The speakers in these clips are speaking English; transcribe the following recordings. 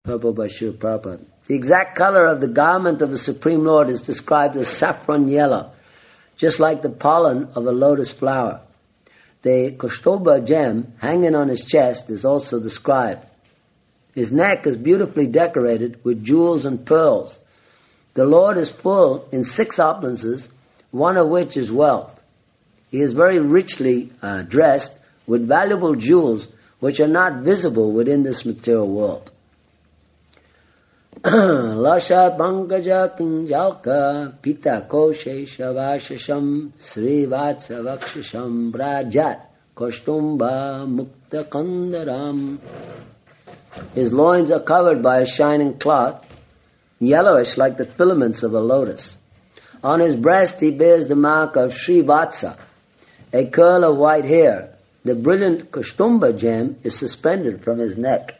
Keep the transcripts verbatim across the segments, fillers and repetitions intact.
Purple by Srila Prabhupada. The exact color of the garment of the Supreme Lord is described as saffron yellow, just like the pollen of a lotus flower. The Kaustumbha gem hanging on his chest is also described. His neck is beautifully decorated with jewels and pearls. The Lord is full in six opulences, one of which is wealth. He is very richly uh, dressed with valuable jewels which are not visible within this material world. Lasha Pankaja Kinjalka Pita Koshe Shavashasham Sri Vatsa Vakshasham Brajat Kaustumbha Mukta Kandaram. His loins are covered by a shining cloth, yellowish like the filaments of a lotus. On his breast he bears the mark of Sri Vatsa, a curl of white hair. The brilliant Kaustumbha gem is suspended from his neck.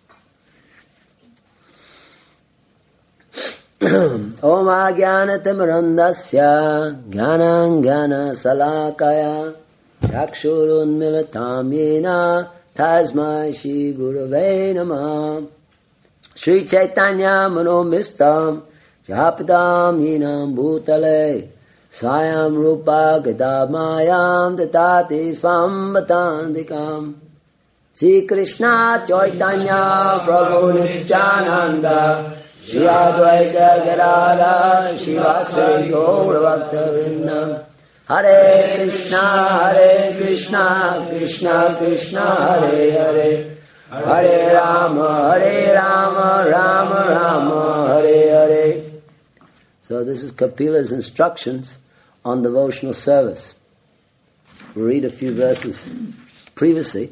Om Ajnana Timirandasya Jnanam Jnana Salakaya Chakshurun Militam Yena Tasmai Shri Gurave Namah. Sri Chaitanya Manomistam Japadam Yenam Bhutale Swayam Rupa Gadamayam Tatati Svambhatandikam. Sri Krishna Chaitanya Prabhu Nityananda Shri Advaita Gadadhara Shivasari Gaura Bhakta Vrindam. Hare Krishna, Hare Krishna, Krishna Krishna, Hare Hare, Hare Rama, Hare Rama, Rama Rama, Hare Hare. So this is Kapila's instructions on devotional service. We'll read a few verses previously.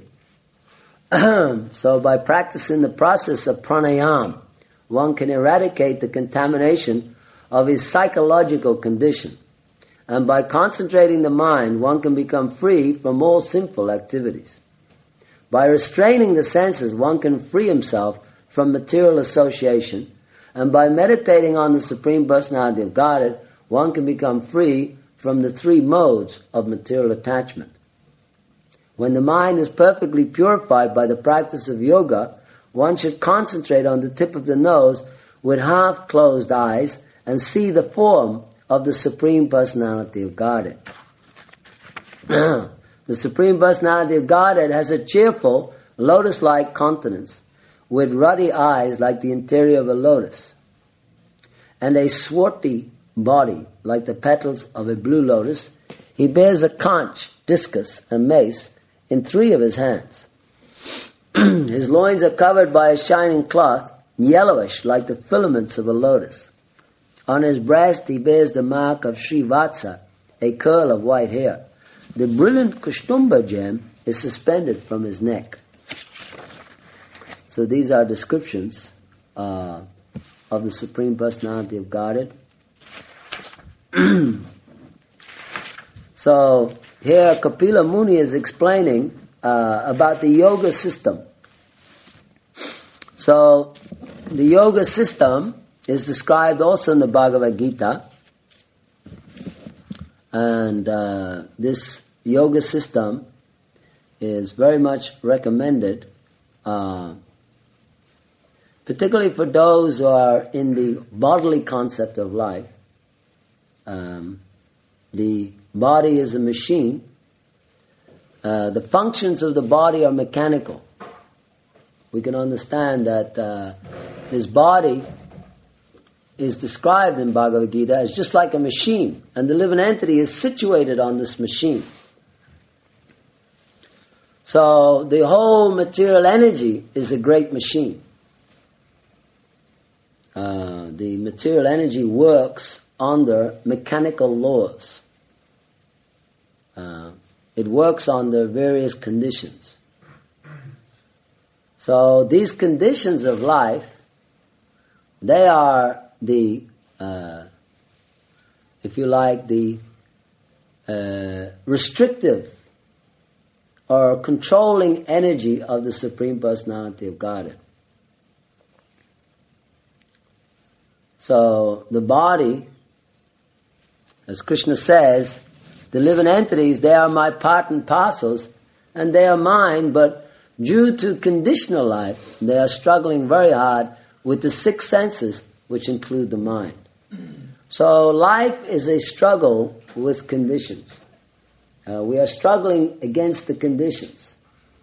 So by practicing the process of pranayama, one can eradicate the contamination of his psychological condition. And by concentrating the mind, one can become free from all sinful activities. By restraining the senses, one can free himself from material association. And by meditating on the Supreme Personality of Godhead, one can become free from the three modes of material attachment. When the mind is perfectly purified by the practice of yoga, one should concentrate on the tip of the nose with half-closed eyes and see the form of the Supreme Personality of Godhead. The Supreme Personality of Godhead has a cheerful, lotus-like countenance with ruddy eyes like the interior of a lotus, and a swarty body like the petals of a blue lotus. He bears a conch, discus, and mace in three of his hands. His loins are covered by a shining cloth, yellowish like the filaments of a lotus. On his breast he bears the mark of Sri Vatsa, a curl of white hair. The brilliant Kaustumbha gem is suspended from his neck. So these are descriptions uh, of the Supreme Personality of Godhead. So here Kapila Muni is explaining uh, about the yoga system. So the yoga system is described also in the Bhagavad Gita, and uh, this yoga system is very much recommended, uh, particularly for those who are in the bodily concept of life. Um, the body is a machine. Uh, the functions of the body are mechanical. We can understand that uh, this body is described in Bhagavad Gita as just like a machine, and the living entity is situated on this machine. So the whole material energy is a great machine. Uh, the material energy works under mechanical laws. Uh, it works under various conditions. So these conditions of life, they are the, uh, if you like, the uh, restrictive or controlling energy of the Supreme Personality of Godhead. So the body, as Krishna says, the living entities, they are my part and parcels, and they are mine, but due to conditional life, they are struggling very hard with the six senses, which include the mind. So life is a struggle with conditions. Uh, we are struggling against the conditions.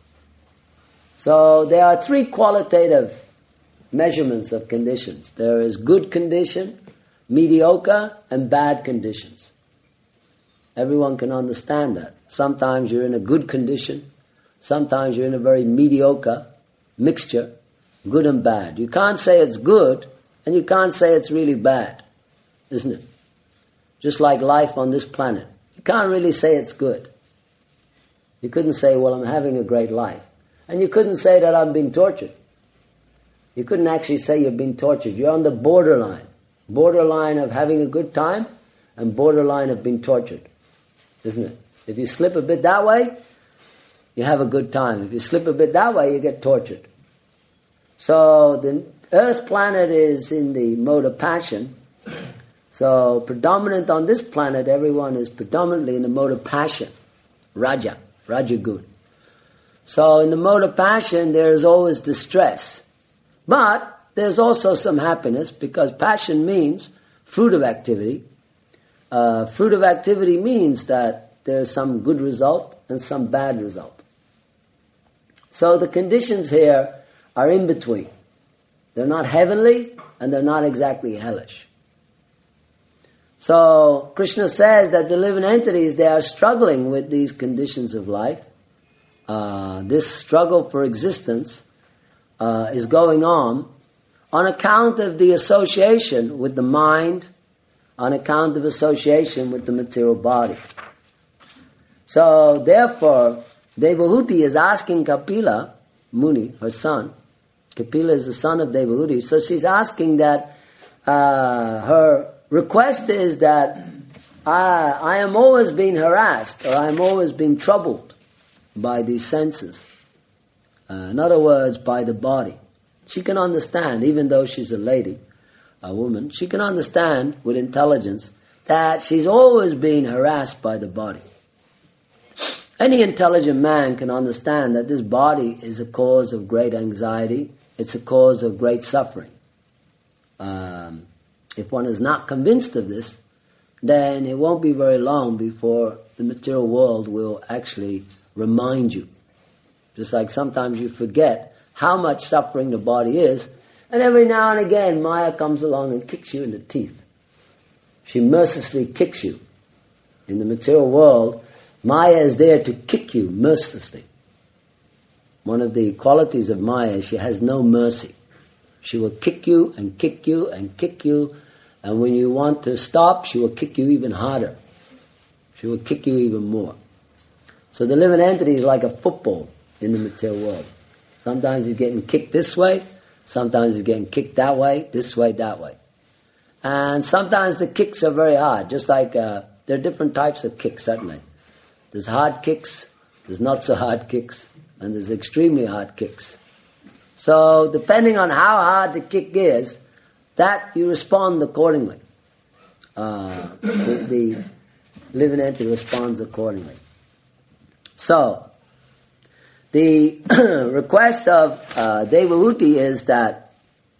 So there are three qualitative measurements of conditions. There is good condition, mediocre, and bad conditions. Everyone can understand that. Sometimes you're in a good condition, sometimes you're in a very mediocre mixture, good and bad. You can't say it's good, and you can't say it's really bad, isn't it? Just like life on this planet. You can't really say it's good. You couldn't say, well, I'm having a great life. And you couldn't say that I'm being tortured. You couldn't actually say you're being tortured. You're on the borderline. Borderline of having a good time and borderline of being tortured. Isn't it? If you slip a bit that way, you have a good time. If you slip a bit that way, you get tortured. So the Earth planet is in the mode of passion. So predominant on this planet, everyone is predominantly in the mode of passion. Raja, Rajagun. So in the mode of passion, there is always distress. But there's also some happiness, because passion means fruit of activity. Uh, fruit of activity means that there's some good result and some bad result. So the conditions here are in between. They're not heavenly and they're not exactly hellish. So Krishna says that the living entities, they are struggling with these conditions of life. Uh, this struggle for existence uh, is going on on account of the association with the mind, on account of association with the material body. So therefore, Devahuti is asking Kapila Muni, her son. Kapila is the son of Devahuti. So she's asking that, uh, her request is that I, I am always being harassed, or I am always being troubled by these senses. Uh, in other words, by the body. She can understand, even though she's a lady, a woman, she can understand with intelligence that she's always being harassed by the body. Any intelligent man can understand that this body is a cause of great anxiety, it's a cause of great suffering. Um, if one is not convinced of this, then it won't be very long before the material world will actually remind you. Just like sometimes you forget how much suffering the body is, and every now and again Maya comes along and kicks you in the teeth. She mercilessly kicks you. In the material world, Maya is there to kick you mercilessly. One of the qualities of Maya is she has no mercy. She will kick you and kick you and kick you, and when you want to stop, she will kick you even harder. She will kick you even more. So the living entity is like a football in the material world. Sometimes he's getting kicked this way, sometimes he's getting kicked that way, this way, that way. And sometimes the kicks are very hard, just like uh, there are different types of kicks, certainly. There's hard kicks, there's not so hard kicks, and there's extremely hard kicks. So depending on how hard the kick is, that you respond accordingly. Uh, the, the living entity responds accordingly. So, the request of uh, Devahuti is that,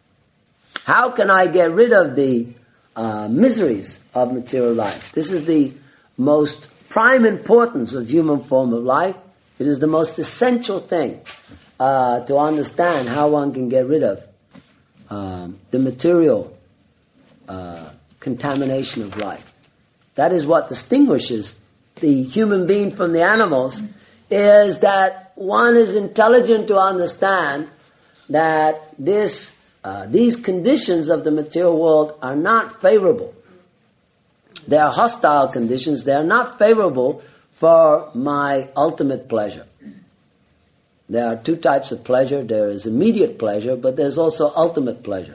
how can I get rid of the uh, miseries of material life? This is the most prime importance of human form of life. It is the most essential thing uh, to understand how one can get rid of um, the material uh, contamination of life. That is what distinguishes the human being from the animals, is that one is intelligent to understand that this, uh, these conditions of the material world are not favorable. They are hostile conditions. They are not favorable for my ultimate pleasure. There are two types of pleasure. There is immediate pleasure, but there's also ultimate pleasure.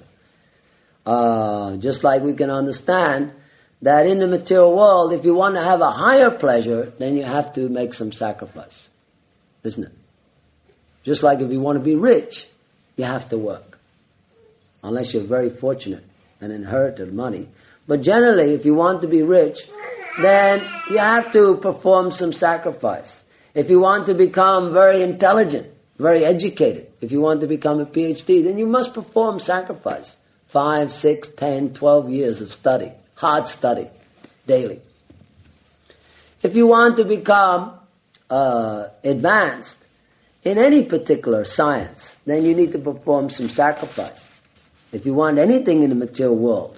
Uh, just like we can understand that in the material world, if you want to have a higher pleasure, then you have to make some sacrifice. Isn't it? Just like if you want to be rich, you have to work. Unless you're very fortunate and inherited money. But generally, if you want to be rich, then you have to perform some sacrifice. If you want to become very intelligent, very educated. If you want to become a PhD, then you must perform sacrifice. Five, six, ten, twelve years of study, hard study, daily. If you want to become uh, advanced in any particular science, then you need to perform some sacrifice. If you want anything in the material world,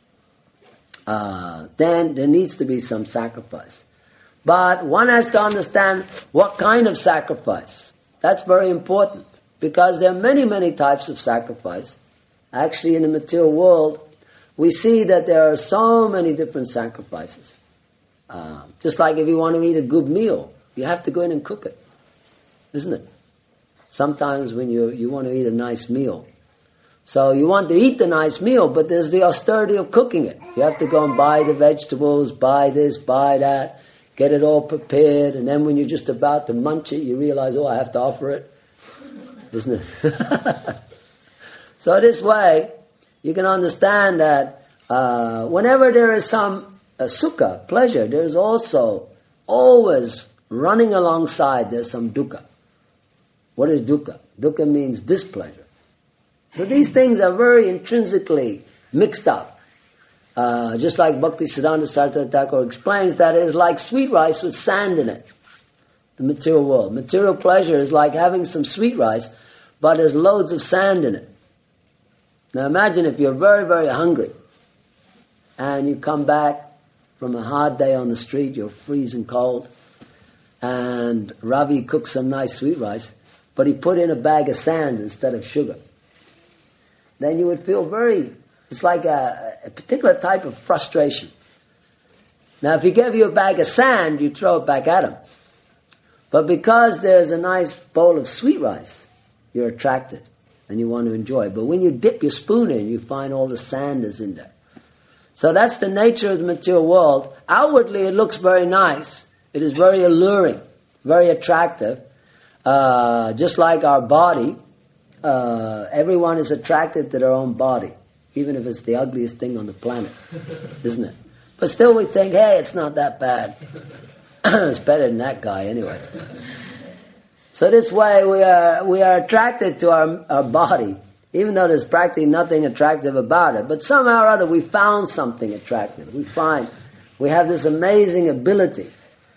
uh, then there needs to be some sacrifice. But one has to understand what kind of sacrifice. That's very important, because there are many, many types of sacrifice. Actually, in the material world, we see that there are so many different sacrifices. Uh, just like if you want to eat a good meal, you have to go in and cook it, isn't it? Sometimes when you, you want to eat a nice meal, so you want to eat the nice meal, but there's the austerity of cooking it. You have to go and buy the vegetables, buy this, buy that, get it all prepared, and then when you're just about to munch it, you realize, oh, I have to offer it. Isn't it? So this way, you can understand that uh, whenever there is some uh, sukha, pleasure, there's also always running alongside, there's some dukkha. What is dukkha? Dukkha means displeasure. So these things are very intrinsically mixed up. Uh, just like Bhaktisiddhanta Saraswati Thakur explains that it is like sweet rice with sand in it, the material world. Material pleasure is like having some sweet rice, but there's loads of sand in it. Now imagine if you're very, very hungry, and you come back from a hard day on the street, you're freezing cold, and Ravi cooks some nice sweet rice, but he put in a bag of sand instead of sugar. Then you would feel very, it's like a, a particular type of frustration. Now if he gave you a bag of sand, you throw it back at him. But because there's a nice bowl of sweet rice, you're attracted and you want to enjoy it. But when you dip your spoon in, you find all the sand is in there. So that's the nature of the material world. Outwardly it looks very nice. It is very alluring, very attractive. Uh, just like our body, uh, everyone is attracted to their own body, even if it's the ugliest thing on the planet, isn't it? But still we think, hey, it's not that bad. It's better than that guy anyway. So this way we are we are attracted to our, our body, even though there's practically nothing attractive about it. But somehow or other we found something attractive. We find we have this amazing ability.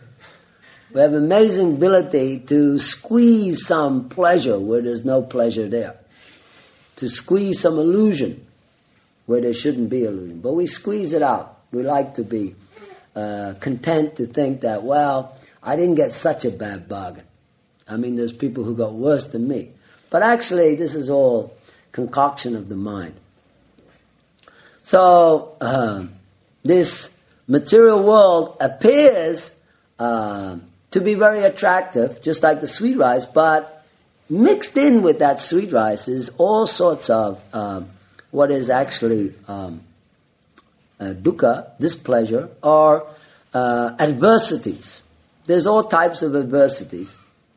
We have amazing ability to squeeze some pleasure where there's no pleasure there. To squeeze some illusion where there shouldn't be illusion. But we squeeze it out. We like to be uh, content to think that, well, I didn't get such a bad bargain. I mean, there's people who got worse than me. But actually, this is all concoction of the mind. So, uh, this material world appears uh, to be very attractive, just like the sweet rice, but mixed in with that sweet rice is all sorts of um, what is actually um, uh, dukkha, displeasure, or uh, adversities. There's all types of adversities.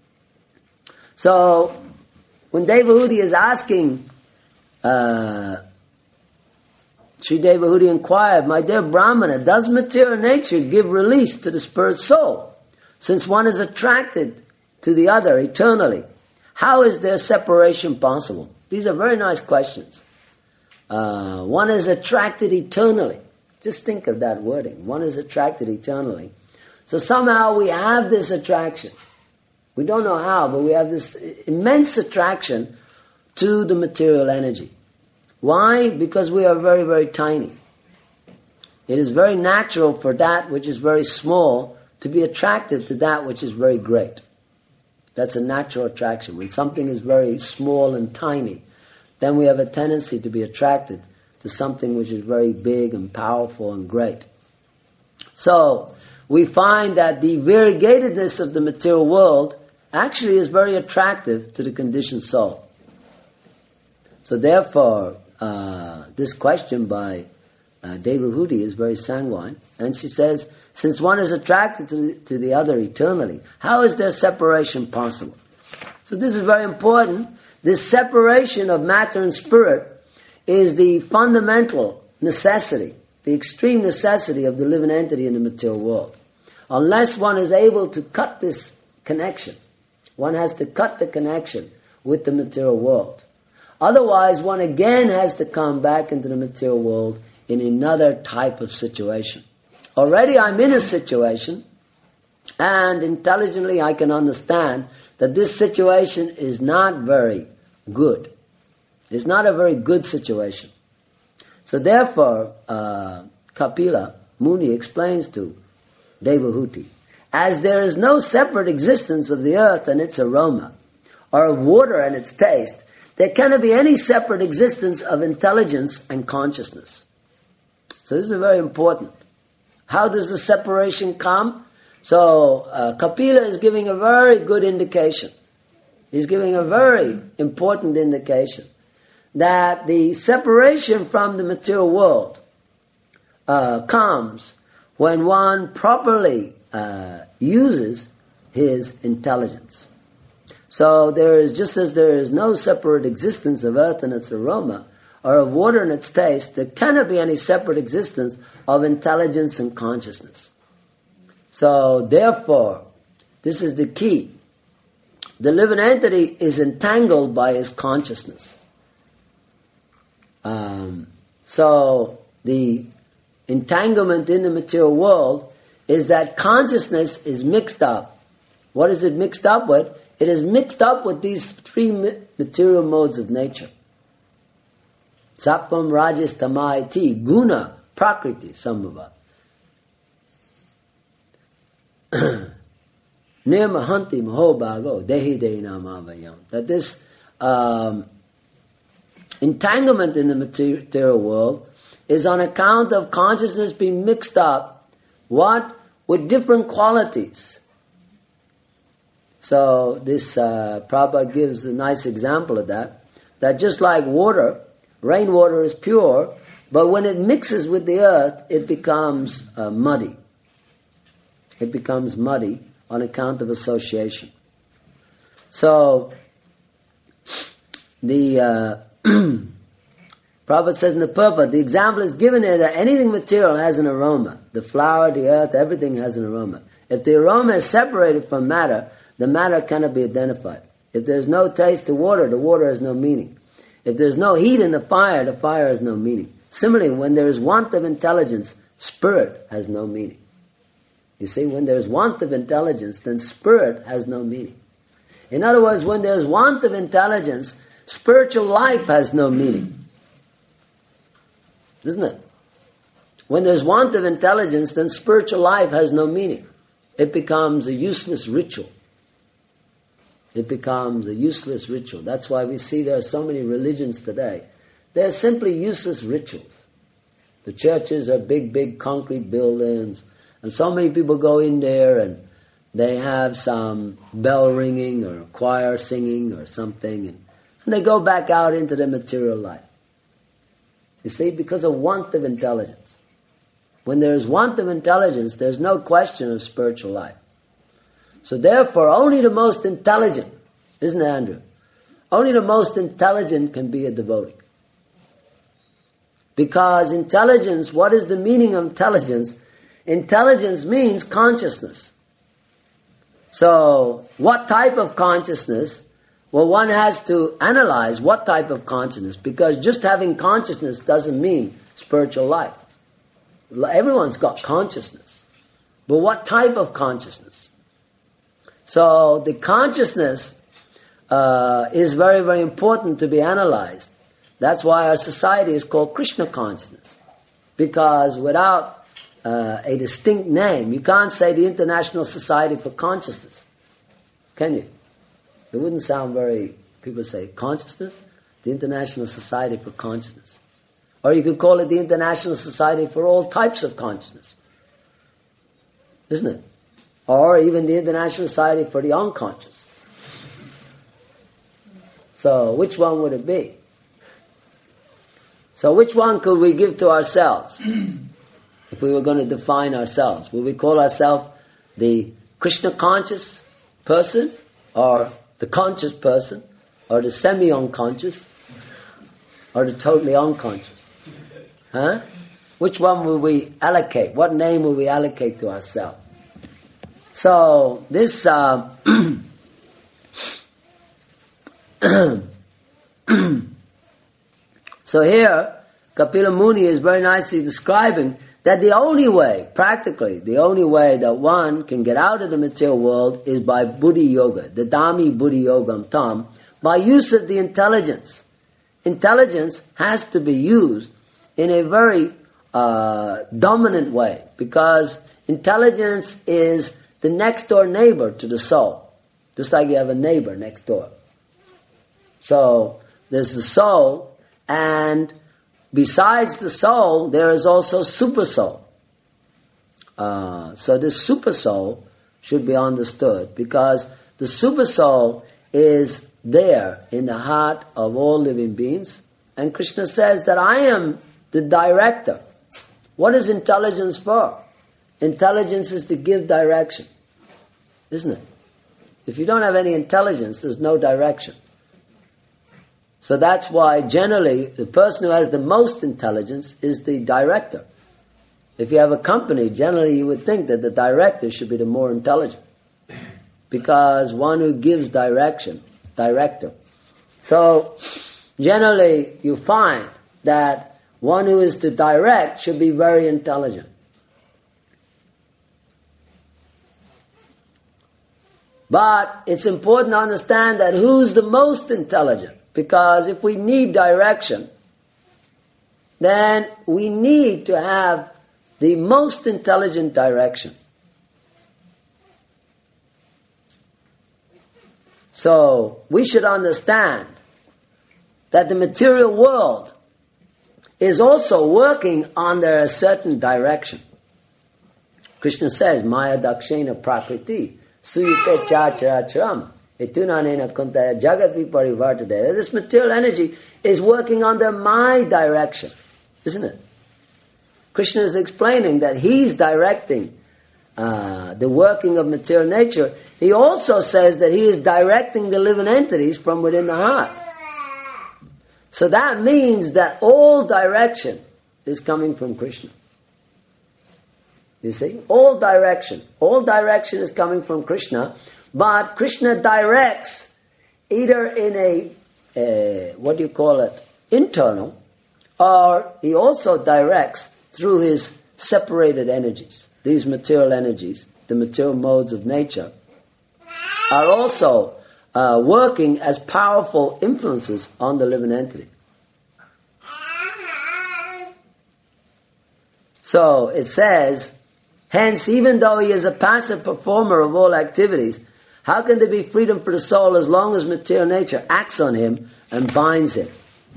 So, when Devahudi is asking, uh, Sri Devahudi inquired, my dear Brahmana, does material nature give release to the spirit soul? Since one is attracted to the other eternally, how is their separation possible? These are very nice questions. Uh, one is attracted eternally. Just think of that wording. One is attracted eternally. So somehow we have this attraction. We don't know how, but we have this immense attraction to the material energy. Why? Because we are very, very tiny. It is very natural for that which is very small to be attracted to that which is very great. That's a natural attraction. When something is very small and tiny, then we have a tendency to be attracted to something which is very big and powerful and great. So, we find that the variegatedness of the material world actually is very attractive to the conditioned soul. So therefore, uh, this question by uh, Devahudi is very sanguine. And she says, since one is attracted to the, to the other eternally, how is their separation possible? So this is very important. This separation of matter and spirit is the fundamental necessity, the extreme necessity of the living entity in the material world. Unless one is able to cut this connection, One has to cut the connection with the material world. Otherwise, one again has to come back into the material world in another type of situation. Already I'm in a situation, and intelligently I can understand that this situation is not very good. It's not a very good situation. So therefore, uh, Kapila Muni explains to Devahuti, as there is no separate existence of the earth and its aroma, or of water and its taste, there cannot be any separate existence of intelligence and consciousness. So this is very important. How does the separation come? So uh, Kapila is giving a very good indication. He's giving a very important indication that the separation from the material world uh, comes when one properly uh, uses his intelligence. So there is, just as there is no separate existence of earth and its aroma, or of water and its taste, there cannot be any separate existence of intelligence and consciousness. So therefore, this is the key. The living entity is entangled by his consciousness. Um, so the entanglement in the material world is that consciousness is mixed up. What is it mixed up with? It is mixed up with these three material modes of nature. Sattvam, Rajas, Tamayati, Guna, Prakriti, Sambhava. Nirmahanti Mahobhago, Dehi Dehinam Avayam. That this um, entanglement in the material world is on account of consciousness being mixed up, what? With different qualities. So this uh, Prabhupada gives a nice example of that, that just like water, rainwater is pure, but when it mixes with the earth, it becomes uh, muddy. It becomes muddy on account of association. So, the uh, Prabhupada says in the purport, the example is given here that anything material has an aroma. The flower, the earth, everything has an aroma. If the aroma is separated from matter, the matter cannot be identified. If there is no taste to water, the water has no meaning. If there is no heat in the fire, the fire has no meaning. Similarly, when there is want of intelligence, spirit has no meaning. You see, when there is want of intelligence, then spirit has no meaning. In other words, when there is want of intelligence, spiritual life has no meaning. Isn't it? When there is want of intelligence, then spiritual life has no meaning. It becomes a useless ritual. It becomes a useless ritual. That's why we see there are so many religions today. They're simply useless rituals. The churches are big, big concrete buildings, and so many people go in there and they have some bell ringing or choir singing or something, and, and they go back out into the material life. You see, because of want of intelligence. When there is want of intelligence, there's no question of spiritual life. So therefore, only the most intelligent, isn't it, Andrew? Only the most intelligent can be a devotee. Because intelligence, what is the meaning of intelligence? Intelligence means consciousness. So, what type of consciousness? Well, one has to analyze what type of consciousness, because just having consciousness doesn't mean spiritual life. Everyone's got consciousness. But what type of consciousness? So the consciousness uh, is very, very important to be analyzed. That's why our society is called Krishna consciousness. Because without uh, a distinct name, you can't say the International Society for Consciousness. Can you? It wouldn't sound very, people say, consciousness? The International Society for Consciousness. Or you could call it the International Society for all types of consciousness. Isn't it? Or even the International Society for the Unconscious. So, which one would it be? So, which one could we give to ourselves? If we were going to define ourselves, would we call ourselves the Krishna conscious person, or the conscious person, or the semi-unconscious, or the totally unconscious? Huh? Which one will we allocate? What name will we allocate to ourselves? So this uh, So here, Kapila Muni is very nicely describing that the only way, practically, the only way that one can get out of the material world is by Buddhi Yoga, the Dhammi Buddhi Yogam Tam, by use of the intelligence. Intelligence has to be used in a very uh, dominant way, because intelligence is the next door neighbor to the soul, just like you have a neighbor next door. So there's the soul, and besides the soul, there is also super soul. Uh, so this super soul should be understood, because the super soul is there in the heart of all living beings. And Krishna says that I am the director. What is intelligence for? Intelligence is to give direction, isn't it? If you don't have any intelligence, there's no direction. So that's why generally the person who has the most intelligence is the director. If you have a company, generally you would think that the director should be the more intelligent, because one who gives direction, director. So generally you find that one who is to direct should be very intelligent. But it's important to understand that who's the most intelligent. Because if we need direction, then we need to have the most intelligent direction. So we should understand that the material world is also working under a certain direction. Krishna says, Maya dakshena prakriti suyute chacharacharam. This material energy is working under my direction, isn't it? Krishna is explaining that he's directing uh, the working of material nature. He also says that he is directing the living entities from within the heart. So that means that all direction is coming from Krishna. You see? All direction. All direction is coming from Krishna. But Krishna directs either in a, uh, what do you call it, internal, or he also directs through his separated energies. These material energies, the material modes of nature, are also uh, working as powerful influences on the living entity. So it says, hence, even though he is a passive performer of all activities, how can there be freedom for the soul as long as material nature acts on him and binds him?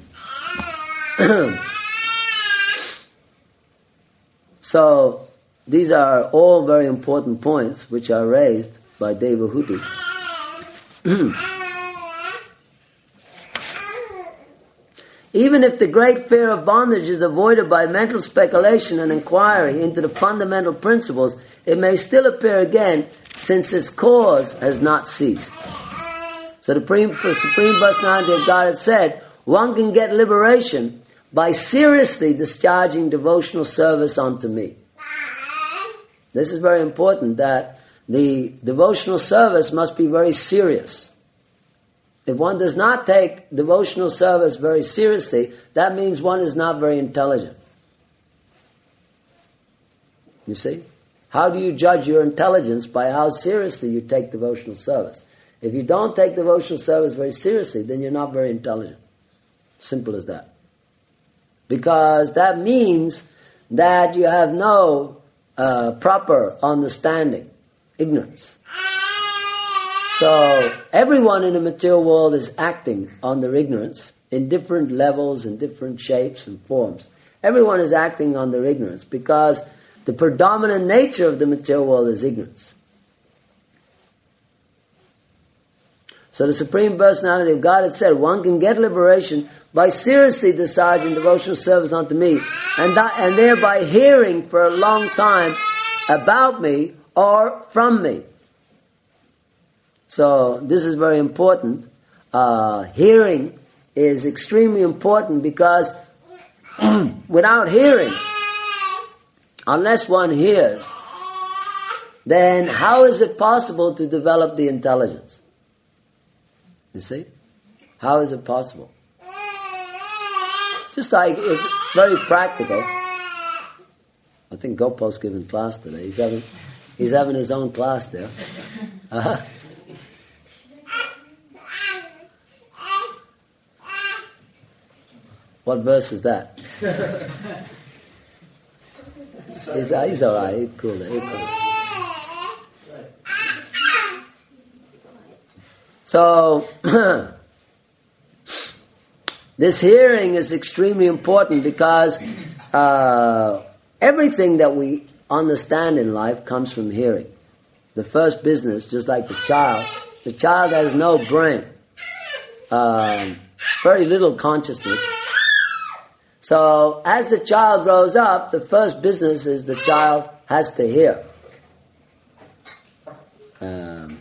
So, these are all very important points which are raised by Devahuti. Even if the great fear of bondage is avoided by mental speculation and inquiry into the fundamental principles, it may still appear again, since its cause has not ceased. So the Supreme Personality of God had said, one can get liberation by seriously discharging devotional service unto me. This is very important, that the devotional service must be very serious. If one does not take devotional service very seriously, that means one is not very intelligent. You see? How do you judge your intelligence? By how seriously you take devotional service. If you don't take devotional service very seriously, then you're not very intelligent. Simple as that. Because that means that you have no uh, proper understanding, ignorance. So everyone in the material world is acting on their ignorance in different levels, in different shapes and forms. Everyone is acting on their ignorance because the predominant nature of the material world is ignorance. So the Supreme Personality of God had said, one can get liberation by seriously discharging devotional service unto me, and, that, and thereby hearing for a long time about me or from me. So this is very important. Uh, hearing is extremely important, because without hearing, unless one hears, then how is it possible to develop the intelligence? You see? How is it possible? Just like, it's very practical. I think Gopal's giving class today. He's having, he's having his own class there. Uh-huh. What verse is that? he's, uh, he's all right. He's cool. He's cool. So, this hearing is extremely important because uh, everything that we understand in life comes from hearing. The first business, just like the child, the child has no brain, um, very little consciousness. So, as the child grows up, the first business is the child has to hear. Um,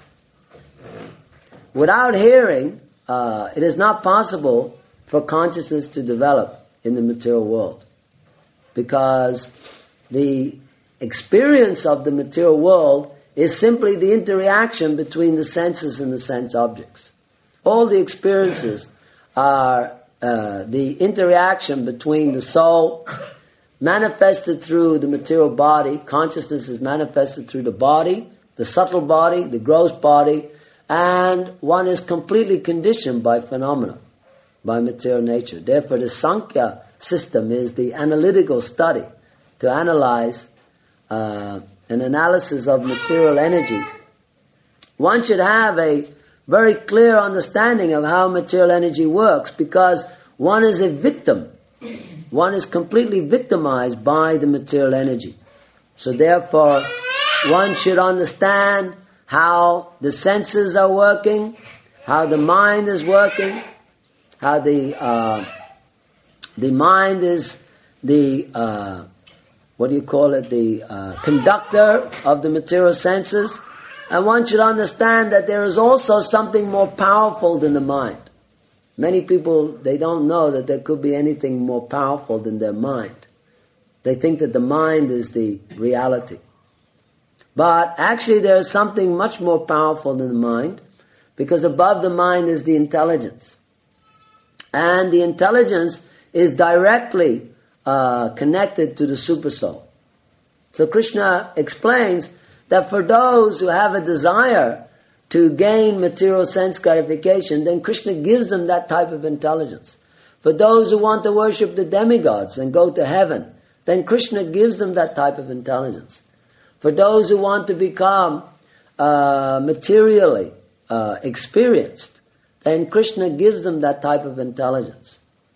without hearing, uh, it is not possible for consciousness to develop in the material world. Because the experience of the material world is simply the interaction between the senses and the sense objects. All the experiences are uh, the interaction between the soul, manifested through the material body. Consciousness is manifested through the body, the subtle body, the gross body, and one is completely conditioned by phenomena, by material nature. Therefore, the Sankhya system is the analytical study to analyze uh, an analysis of material energy. One should have a very clear understanding of how material energy works because one is a victim. One is completely victimized by the material energy. So therefore, one should understand how the senses are working, how the mind is working, how the uh, the mind is the, uh, what do you call it, the uh, conductor of the material senses. And one should understand that there is also something more powerful than the mind. Many people, they don't know that there could be anything more powerful than their mind. They think that the mind is the reality. But actually there is something much more powerful than the mind, because above the mind is the intelligence. And the intelligence is directly uh, connected to the Supersoul. So Krishna explains that for those who have a desire to gain material sense gratification, then Krishna gives them that type of intelligence. For those who want to worship the demigods and go to heaven, then Krishna gives them that type of intelligence. For those who want to become uh, materially uh, experienced, then Krishna gives them that type of intelligence.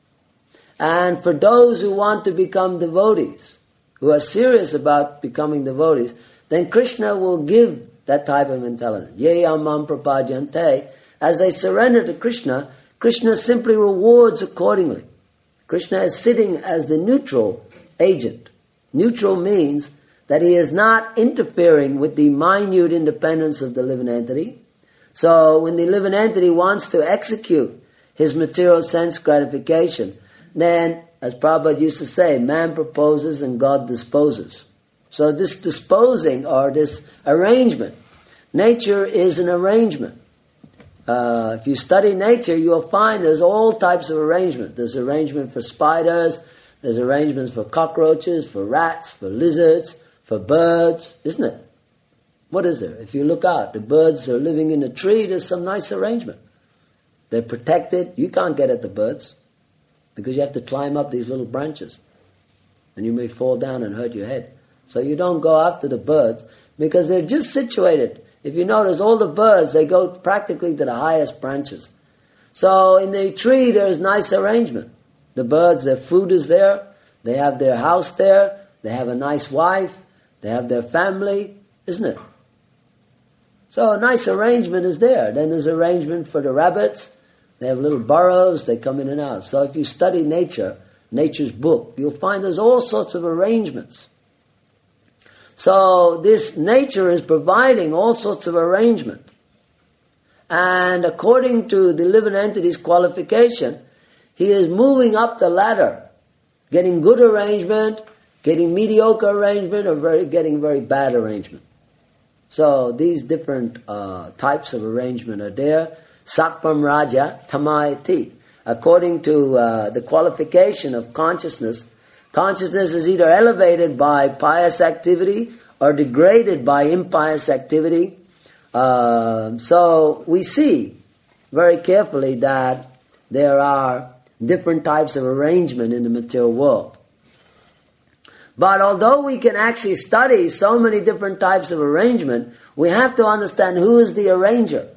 And for those who want to become devotees, who are serious about becoming devotees, then Krishna will give that type of intelligence. Ye amam prapajante. As they surrender to Krishna, Krishna simply rewards accordingly. Krishna is sitting as the neutral agent. Neutral means that he is not interfering with the minute independence of the living entity. So when the living entity wants to execute his material sense gratification, then, as Prabhupada used to say, man proposes and God disposes. So this disposing or this arrangement, nature is an arrangement. Uh, if you study nature, you will find there's all types of arrangement. There's arrangement for spiders, there's arrangements for cockroaches, for rats, for lizards, for birds, isn't it? What is there? If you look out, the birds are living in a tree, there's some nice arrangement. They're protected. You can't get at the birds because you have to climb up these little branches and you may fall down and hurt your head. So you don't go after the birds because they're just situated. If you notice, all the birds, they go practically to the highest branches. So in the tree, there's nice arrangement. The birds, their food is there. They have their house there. They have a nice wife. They have their family, isn't it? So a nice arrangement is there. Then there's arrangement for the rabbits. They have little burrows. They come in and out. So if you study nature, nature's book, you'll find there's all sorts of arrangements. So this nature is providing all sorts of arrangement. And according to the living entity's qualification, he is moving up the ladder, getting good arrangement, getting mediocre arrangement, or very, getting very bad arrangement. So these different uh, types of arrangement are there. Sattvam Raja Tamayati. According to uh, the qualification of consciousness, consciousness is either elevated by pious activity or degraded by impious activity. Uh, so we see very carefully that there are different types of arrangement in the material world. But although we can actually study so many different types of arrangement, we have to understand who is the arranger.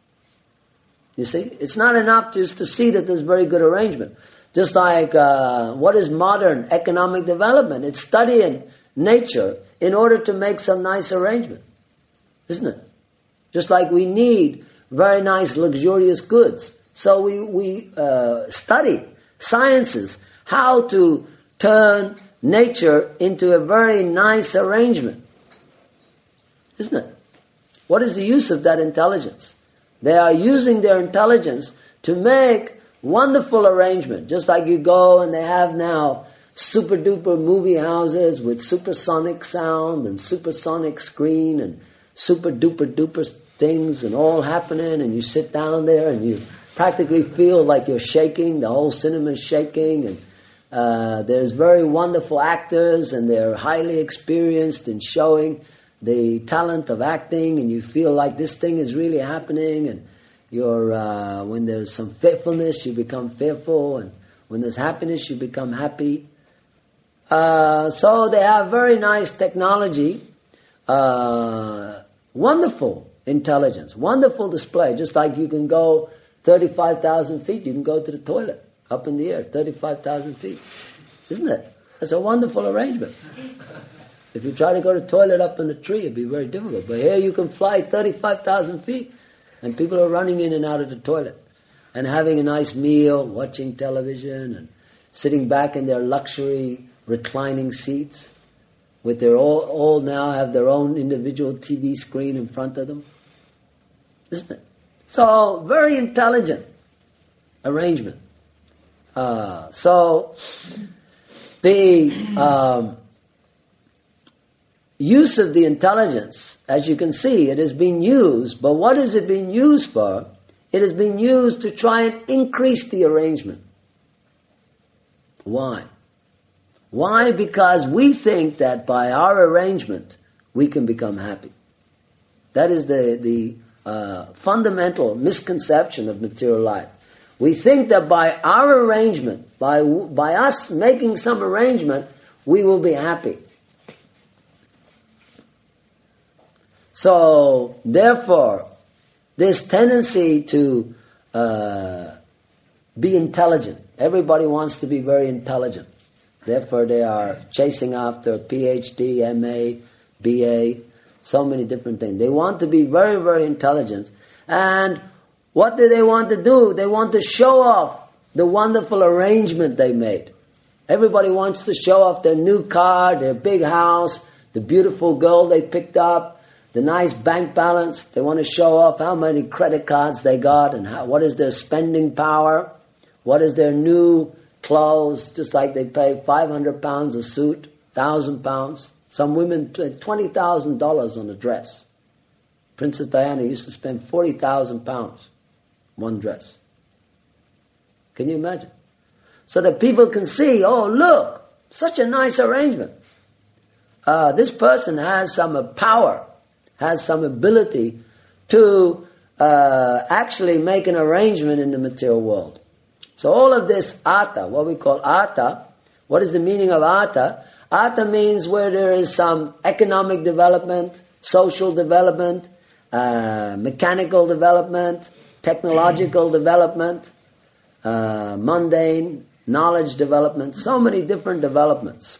You see, it's not enough just to see that there's very good arrangement. Just like uh, what is modern economic development? It's studying nature in order to make some nice arrangement, isn't it? Just like we need very nice luxurious goods. So we, we uh, study sciences, how to turn nature into a very nice arrangement, isn't it? What is the use of that intelligence? They are using their intelligence to make wonderful arrangement. Just like you go and they have now super duper movie houses with supersonic sound and supersonic screen and super duper duper things and all happening, and you sit down there and you practically feel like you're shaking, the whole cinema is shaking, and uh, there's very wonderful actors and they're highly experienced in showing the talent of acting, and you feel like this thing is really happening, and you're, uh, when there's some fearfulness, you become fearful, and when there's happiness, you become happy. Uh, so they have very nice technology, uh, wonderful intelligence, wonderful display, just like you can go thirty-five thousand feet, you can go to the toilet, up in the air, thirty-five thousand feet. Isn't it? That's a wonderful arrangement. If you try to go to the toilet up in the tree, it'd be very difficult. But here you can fly thirty-five thousand feet, and people are running in and out of the toilet, and having a nice meal, watching television, and sitting back in their luxury reclining seats, with their all, all now have their own individual T V screen in front of them. Isn't it? So, very intelligent arrangement. Uh, so, the um, use of the intelligence, as you can see, it has been used, but what is it being used for? It has been used to try and increase the arrangement. Why? Why? Because we think that by our arrangement, we can become happy. That is the, the uh, fundamental misconception of material life. We think that by our arrangement, by, by us making some arrangement, we will be happy. So, therefore, this tendency to uh, be intelligent. Everybody wants to be very intelligent. Therefore, they are chasing after P H D, M A, B A, so many different things. They want to be very, very intelligent. And what do they want to do? They want to show off the wonderful arrangement they made. Everybody wants to show off their new car, their big house, the beautiful girl they picked up, the nice bank balance. They want to show off how many credit cards they got and how, what is their spending power, what is their new clothes, just like they pay five hundred pounds a suit, one thousand pounds. Some women pay twenty thousand dollars on a dress. Princess Diana used to spend forty thousand pounds one dress. Can you imagine? So that people can see, oh, look, such a nice arrangement. Uh, this person has some power, has some ability to uh, actually make an arrangement in the material world. So all of this artha, what we call artha, what is the meaning of artha? Artha means where there is some economic development, social development, uh, mechanical development, technological development, uh, mundane, knowledge development, so many different developments.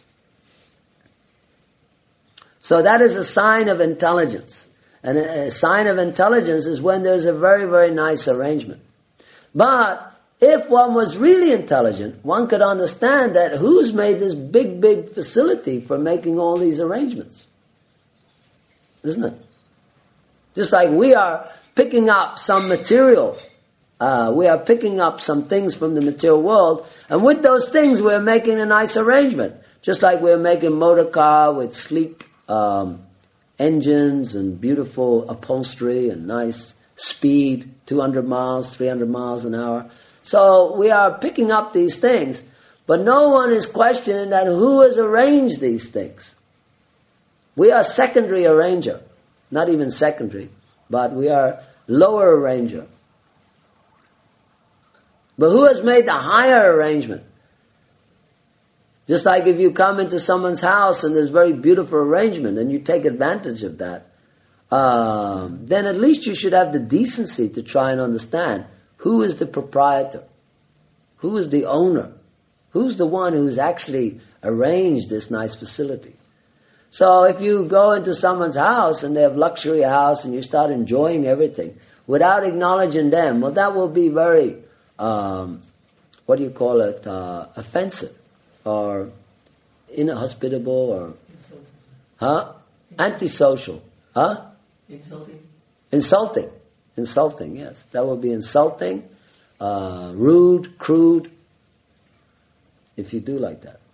So that is a sign of intelligence. And a, a sign of intelligence is when there's a very, very nice arrangement. But if one was really intelligent, one could understand that who's made this big, big facility for making all these arrangements? Isn't it? Just like we are picking up some material, uh, we are picking up some things from the material world, and with those things we're making a nice arrangement. Just like we're making a motor car with sleek um, engines and beautiful upholstery and nice speed, two hundred miles, three hundred miles an hour. So we are picking up these things, but no one is questioning that who has arranged these things. We are secondary arranger, not even secondary, but we are lower arranger. But who has made the higher arrangement? Just like if you come into someone's house and there's very beautiful arrangement and you take advantage of that, um, then at least you should have the decency to try and understand who is the proprietor, who is the owner, who's the one who's actually arranged this nice facility. So if you go into someone's house and they have luxury house and you start enjoying everything without acknowledging them, well, that will be very, um, what do you call it, uh, offensive or inhospitable or, Insulting. huh? Antisocial, huh? Insulting. Insulting. Insulting, yes. That would be insulting, uh, rude, crude, if you do like that.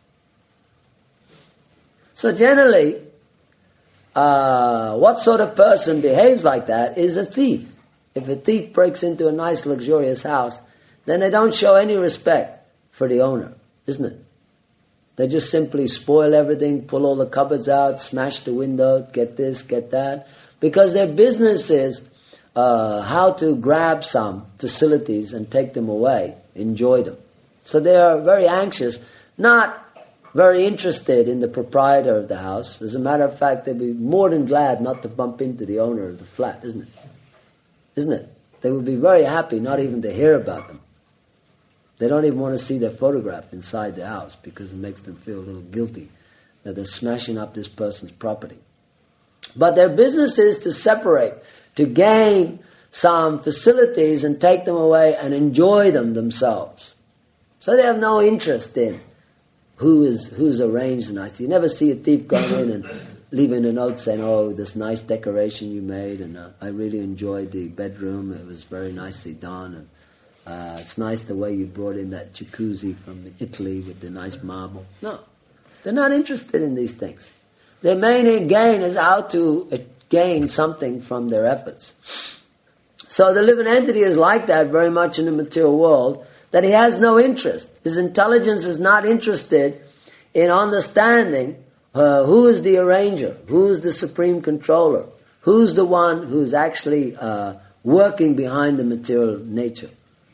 So generally, uh, what sort of person behaves like that is a thief. If a thief breaks into a nice luxurious house, then they don't show any respect for the owner, isn't it? They just simply spoil everything, pull all the cupboards out, smash the window, get this, get that. Because their business is uh, how to grab some facilities and take them away, enjoy them. So they are very anxious, not very interested in the proprietor of the house. As a matter of fact, they'd be more than glad not to bump into the owner of the flat, isn't it? Isn't it? They would be very happy not even to hear about them. They don't even want to see their photograph inside the house because it makes them feel a little guilty that they're smashing up this person's property. But their business is to separate, to gain some facilities and take them away and enjoy them themselves. So they have no interest in who is who's arranged nice. You never see a thief going in and leaving a note saying, "Oh, this nice decoration you made, and uh, I really enjoyed the bedroom. It was very nicely done, and uh, it's nice the way you brought in that jacuzzi from Italy with the nice marble." No, they're not interested in these things. Their main gain is how to gain something from their efforts. So the living entity is like that very much in the material world, that he has no interest. His intelligence is not interested in understanding uh, who is the arranger, who is the supreme controller, who's the one who's actually uh, working behind the material nature.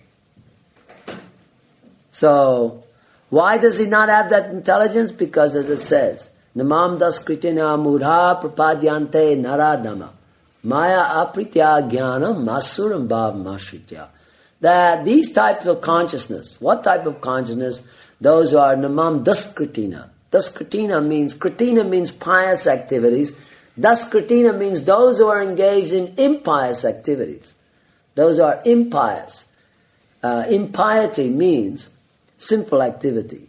So, why does he not have that intelligence? Because as it says, Namam das kritina mudha prapadyante naradama maya apritya jnanam masuram bhav mashritya. That these types of consciousness, what type of consciousness? Those who are namam daskritina. Daskritina means, kritina means pious activities. Daskritina means those who are engaged in impious activities. Those who are impious. Uh, impiety means sinful activity.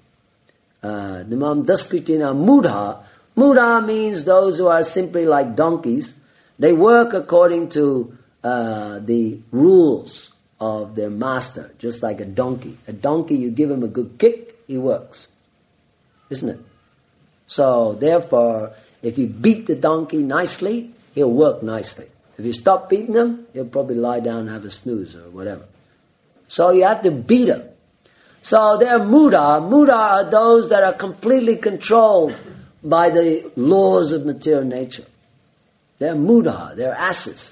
Uh, namam daskritina mudha. Mudha means those who are simply like donkeys. They work according to uh, the rules of their master, just like a donkey. A donkey, you give him a good kick, he works. Isn't it? So, therefore, if you beat the donkey nicely, he'll work nicely. If you stop beating him, he'll probably lie down and have a snooze or whatever. So you have to beat him. So they're muda. Muda are those that are completely controlled by the laws of material nature. They're muda, they're asses.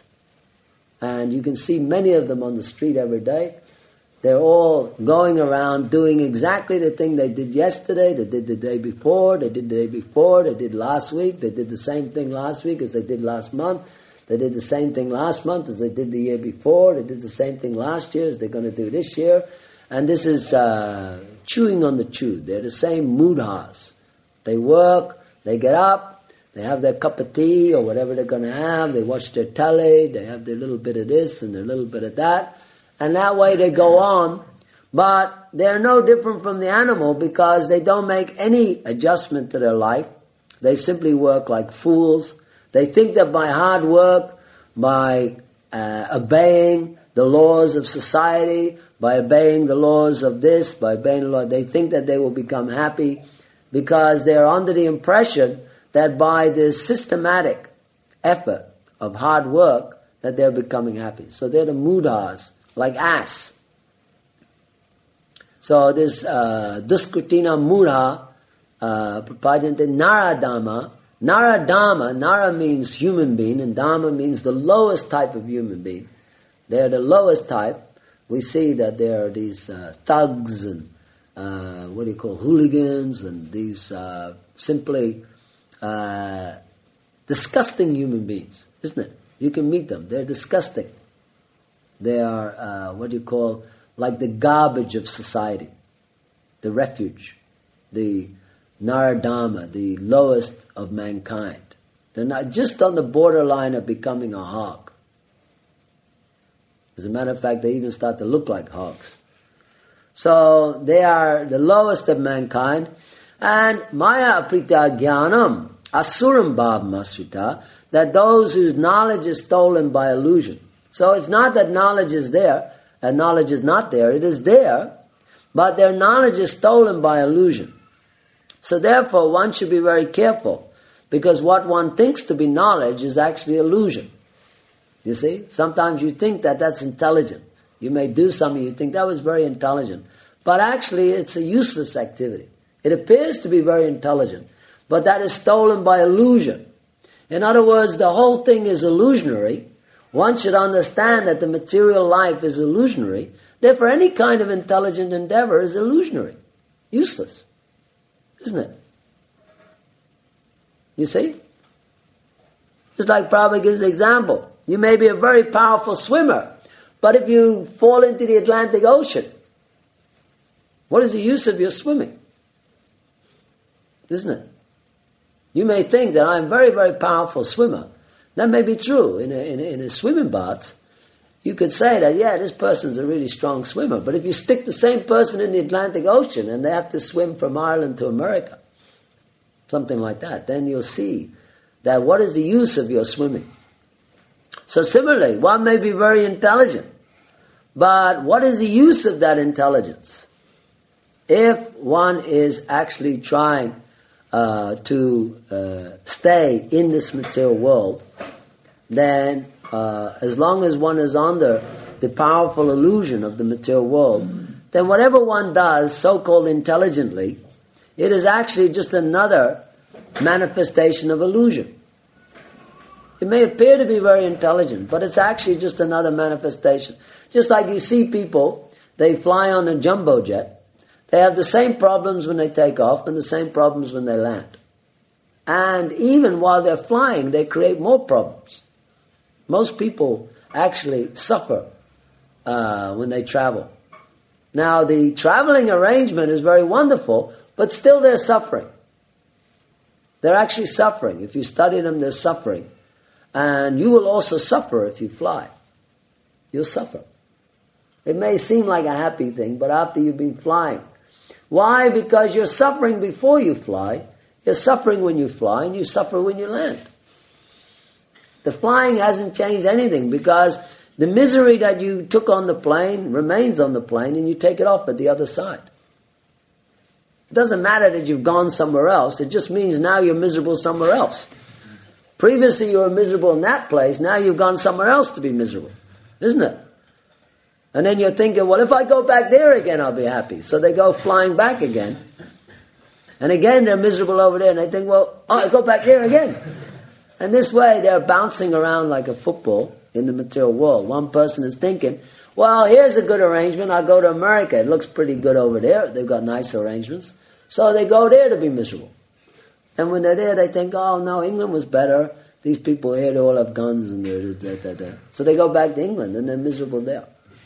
And you can see many of them on the street every day. They're all going around doing exactly the thing they did yesterday, they did the day before, they did the day before, they did last week, they did the same thing last week as they did last month, they did the same thing last month as they did the year before, they did the same thing last year as they're going to do this year. And this is uh, chewing on the chew. They're the same mudhas. They work, they get up, they have their cup of tea or whatever they're going to have, they watch their telly, they have their little bit of this and their little bit of that, and that way they go on. But they're no different from the animal because they don't make any adjustment to their life. They simply work like fools. They think that by hard work, by uh, obeying the laws of society, by obeying the laws of this, by obeying the law, they think that they will become happy because they're under the impression that by this systematic effort of hard work, that they're becoming happy. So they're the mudhas, like ass. So this uh, Duskritina mudha, uh, Prapajante Naradama. Naradama, Nara means human being, and Dhamma means the lowest type of human being. They're the lowest type. We see that there are these uh, thugs and uh, what do you call hooligans and these uh, simply uh, disgusting human beings, isn't it? You can meet them. They're disgusting. They are uh, what do you call like the garbage of society, the refuge, the Naradama, the lowest of mankind. They're not just on the borderline of becoming a hog. As a matter of fact, they even start to look like hogs. So they are the lowest of mankind. And Maya Aprita Jnanam, Asuram Bhavmasrita, that those whose knowledge is stolen by illusion. So it's not that knowledge is there, and knowledge is not there. It is there, but their knowledge is stolen by illusion. So therefore, one should be very careful, because what one thinks to be knowledge is actually illusion. You see? Sometimes you think that that's intelligent. You may do something, you think that was very intelligent. But actually, it's a useless activity. It appears to be very intelligent, but that is stolen by illusion. In other words, the whole thing is illusionary. One should understand that the material life is illusionary. Therefore, any kind of intelligent endeavor is illusionary. Useless. Isn't it? You see? Just like Prabhupada gives the example. You may be a very powerful swimmer, but if you fall into the Atlantic Ocean, what is the use of your swimming? Isn't it? You may think that I'm a very, very powerful swimmer. That may be true. In a, in a, in a swimming bath, you could say that, yeah, this person's a really strong swimmer. But if you stick the same person in the Atlantic Ocean and they have to swim from Ireland to America, something like that, then you'll see that what is the use of your swimming? So similarly, one may be very intelligent, but what is the use of that intelligence? If one is actually trying uh, to uh, stay in this material world, then uh, as long as one is under the powerful illusion of the material world, then whatever one does, so-called intelligently, it is actually just another manifestation of illusion. It may appear to be very intelligent, but it's actually just another manifestation. Just like you see people, they fly on a jumbo jet, they have the same problems when they take off and the same problems when they land. And even while they're flying, they create more problems. Most people actually suffer uh, when they travel. Now, the traveling arrangement is very wonderful, but still they're suffering. They're actually suffering. If you study them, they're suffering. And you will also suffer if you fly. You'll suffer. It may seem like a happy thing, but after you've been flying. Why? Because you're suffering before you fly. You're suffering when you fly, and you suffer when you land. The flying hasn't changed anything, because the misery that you took on the plane remains on the plane, and you take it off at the other side. It doesn't matter that you've gone somewhere else. It just means now you're miserable somewhere else. Previously you were miserable in that place, now you've gone somewhere else to be miserable. Isn't it? And then you're thinking, well, if I go back there again, I'll be happy. So they go flying back again. And again, they're miserable over there. And they think, well, oh, I go back there again. And this way, they're bouncing around like a football in the material world. One person is thinking, well, here's a good arrangement. I'll go to America. It looks pretty good over there. They've got nice arrangements. So they go there to be miserable. And when they're there, they think, oh, no, England was better. These people here, they all have guns. and they're, they're, they're, they're. So they go back to England, and they're miserable there.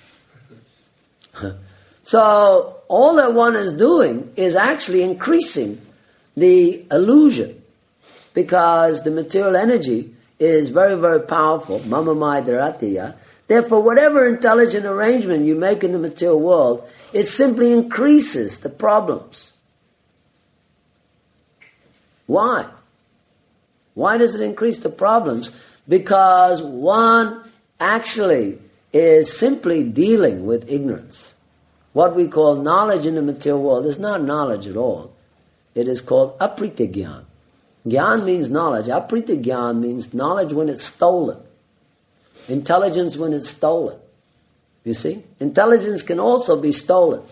So all that one is doing is actually increasing the illusion, because the material energy is very, very powerful. Mama Maya Dharatiya. Therefore, whatever intelligent arrangement you make in the material world, it simply increases the problems. Why? Why does it increase the problems? Because one actually is simply dealing with ignorance. What we call knowledge in the material world is not knowledge at all. It is called aprita gyan. Gyan means knowledge. Aprita gyan means knowledge when it's stolen. intelligence when it's stolen. You see? Intelligence can also be stolen.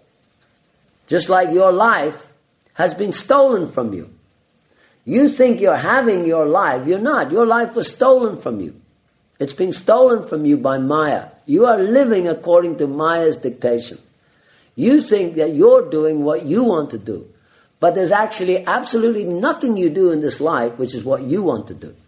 Just like your life has been stolen from you. You think you're having your life. You're not. Your life was stolen from you. It's been stolen from you by Maya. You are living according to Maya's dictation. You think that you're doing what you want to do. But there's actually absolutely nothing you do in this life which is what you want to do.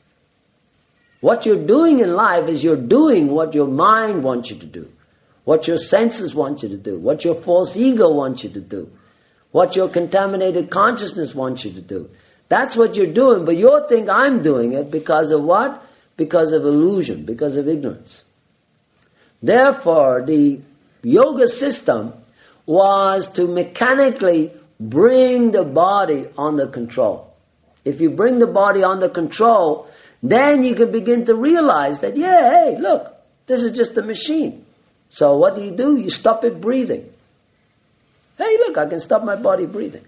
What you're doing in life is you're doing what your mind wants you to do. What your senses want you to do. What your false ego wants you to do. What your contaminated consciousness wants you to do. That's what you're doing, but you think I'm doing it because of what? Because of illusion, because of ignorance. Therefore, the yoga system was to mechanically bring the body under control. If you bring the body under control, then you can begin to realize that, yeah, hey, look, this is just a machine. So what do you do? You stop it breathing. Hey, look, I can stop my body breathing.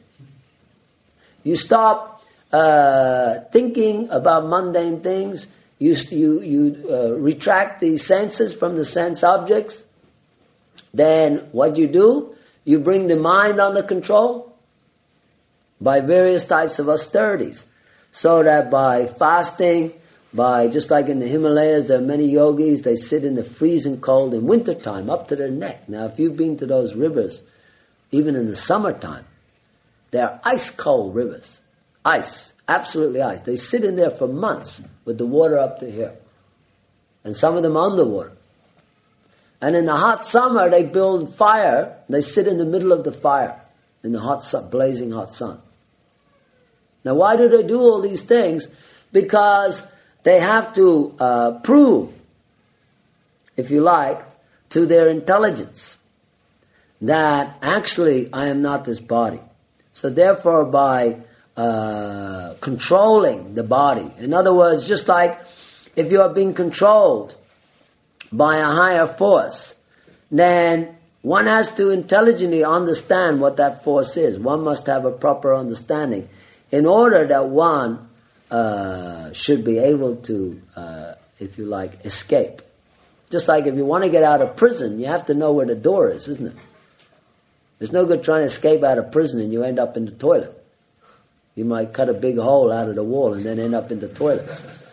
You stop uh, thinking about mundane things. You, you, you uh, retract the senses from the sense objects. Then what you do? You bring the mind under control by various types of austerities. So that by fasting, by just like in the Himalayas, there are many yogis, they sit in the freezing cold in wintertime up to their neck. Now if you've been to those rivers, even in the summertime, they're ice cold rivers. Ice, absolutely ice. They sit in there for months with the water up to here. And some of them underwater. And in the hot summer, they build fire. They sit in the middle of the fire in the hot sun, blazing hot sun. Now, why do they do all these things? Because they have to uh, prove, if you like, to their intelligence that actually I am not this body. So therefore, by uh, controlling the body, in other words, just like if you are being controlled by a higher force, then one has to intelligently understand what that force is. One must have a proper understanding in order that one uh, should be able to, uh, if you like, escape. Just like if you want to get out of prison, you have to know where the door is, isn't it? There's no good trying to escape out of prison and you end up in the toilet. You might cut a big hole out of the wall and then end up in the toilet.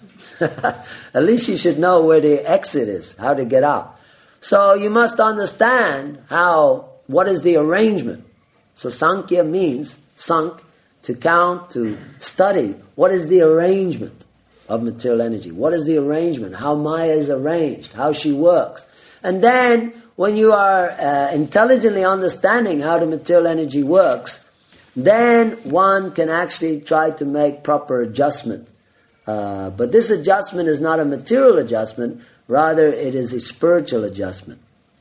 At least you should know where the exit is, how to get out. So you must understand how, what is the arrangement. So Sankhya means, sank, to count, to study. What is the arrangement of material energy? What is the arrangement? How Maya is arranged, how she works. And then, when you are uh, intelligently understanding how the material energy works, then one can actually try to make proper adjustment. Uh, but this adjustment is not a material adjustment, rather it is a spiritual adjustment.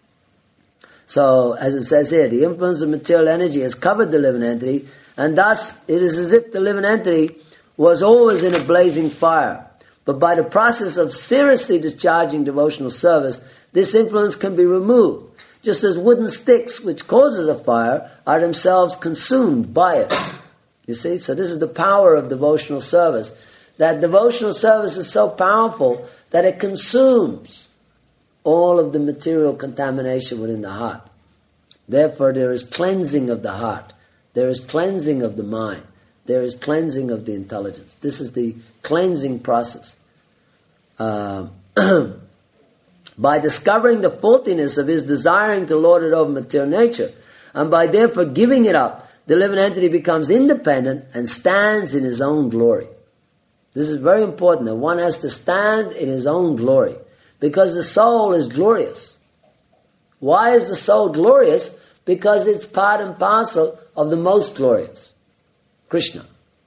So, as it says here, the influence of material energy has covered the living entity, and thus it is as if the living entity was always in a blazing fire. But by the process of seriously discharging devotional service, this influence can be removed, just as wooden sticks, which causes a fire, are themselves consumed by it. You see? So this is the power of devotional service. That devotional service is so powerful that it consumes all of the material contamination within the heart. Therefore, there is cleansing of the heart. There is cleansing of the mind. There is cleansing of the intelligence. This is the cleansing process. Uh, by discovering the faultiness of his desiring to lord it over material nature, and by therefore giving it up, the living entity becomes independent and stands in his own glory. This is very important, that one has to stand in his own glory, because the soul is glorious. Why is the soul glorious? Because it's part and parcel of the most glorious, Krishna.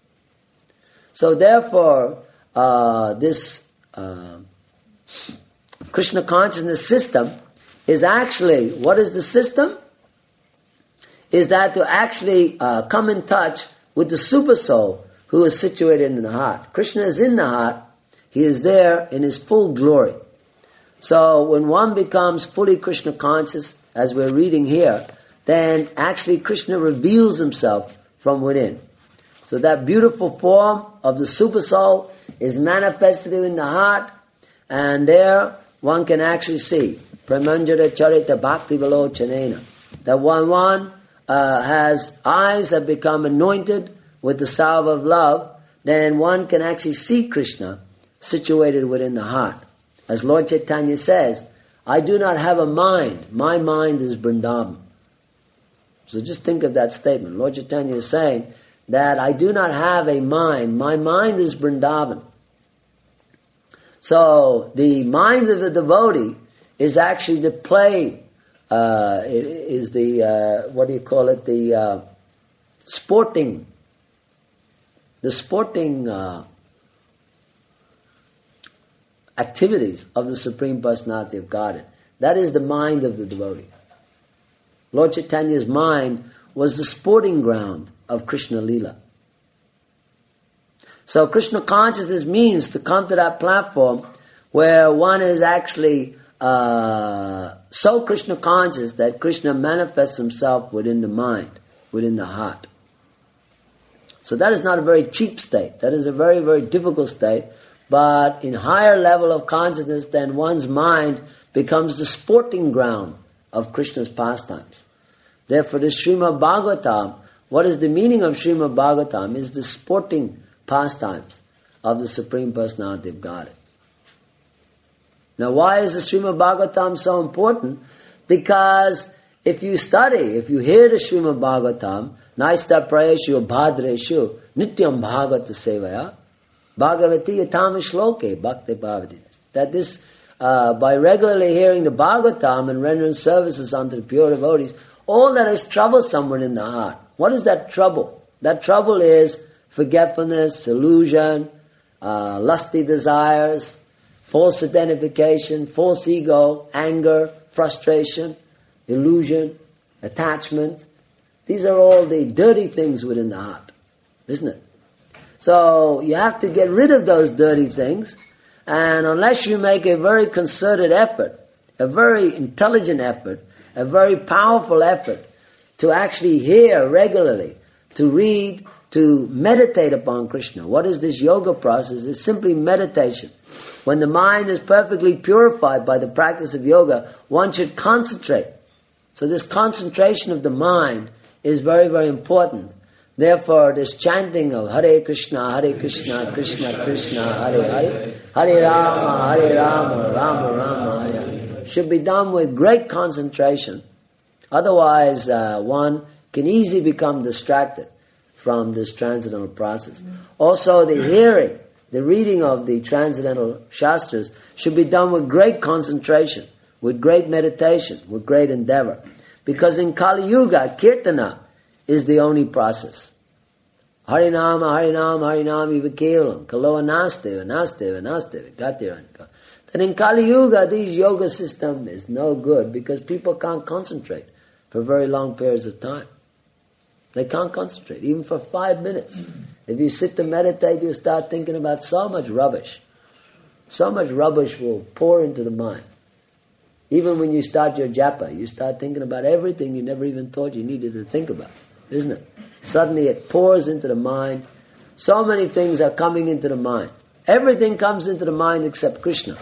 So therefore, uh, this uh, Krishna consciousness system is actually, what is the system? Is that to actually uh, come in touch with the super soul who is situated in the heart. Krishna is in the heart. He is there in his full glory. So when one becomes fully Krishna conscious, as we're reading here, then actually Krishna reveals himself from within. So that beautiful form of the super soul is manifested in the heart, And there one can actually see Pramanjara Charita Bhakti Vilochanena, that when one uh, has eyes have become anointed with the salve of love, then one can actually see Krishna situated within the heart. As Lord Chaitanya says, I do not have a mind, my mind is Vrindavan. So just think of that statement. Lord Chaitanya is saying that I do not have a mind, my mind is Vrindavan. So the mind of the devotee is actually the play, uh, is the, uh, what do you call it, the uh, sporting, the sporting uh, activities of the Supreme Personality of Godhead. That is the mind of the devotee. Lord Chaitanya's mind was the sporting ground of Krishna Leela. So Krishna consciousness means to come to that platform where one is actually uh, so Krishna conscious that Krishna manifests himself within the mind, within the heart. So that is not a very cheap state. That is a very, very difficult state. But in higher level of consciousness, then one's mind becomes the sporting ground of Krishna's pastimes. Therefore, the Srimad Bhagavatam, what is the meaning of Srimad Bhagavatam? Is the sporting pastimes of the Supreme Personality of Godhead. Now, why is the Srimad Bhagavatam so important? Because if you study, if you hear the Srimad Bhagavatam, Naista Prayeshu Bhadreshu Nityam Bhagavata Sevaya Bhagavati Yatam Shloke Bhakti Bhavati. That this, uh, by regularly hearing the Bhagavatam and rendering services unto the pure devotees, all that is troublesome within the heart. What is that trouble? That trouble is forgetfulness, illusion, uh, lusty desires, false identification, false ego, anger, frustration, illusion, attachment. These are all the dirty things within the heart, isn't it? So you have to get rid of those dirty things, and unless you make a very concerted effort, a very intelligent effort, a very powerful effort to actually hear regularly, to read, to meditate upon Krishna. What is this yoga process? It's simply meditation. When the mind is perfectly purified by the practice of yoga, one should concentrate. So this concentration of the mind is very, very important. Therefore, this chanting of Hare Krishna, Hare Krishna, Krishna Krishna, Hare Hare, Hare Rama, Hare Rama, Rama Rama, Hare Hare, should be done with great concentration. Otherwise, uh, one can easily become distracted from this transcendental process. Also, the hearing, the reading of the transcendental shastras should be done with great concentration, with great meditation, with great endeavor. Because in Kali Yuga, Kirtana is the only process. Harinama, Harinama, Harinama, Eva Kevalam, Kaloa Nasteva, Nasteva, Nasteva, Gatiranka. Then in Kali Yuga, this yoga system is no good because people can't concentrate for very long periods of time. They can't concentrate, even for five minutes. If you sit to meditate, you start thinking about so much rubbish. So much rubbish will pour into the mind. Even when you start your japa, you start thinking about everything you never even thought you needed to think about, isn't it? Suddenly it pours into the mind. So many things are coming into the mind. Everything comes into the mind except Krishna.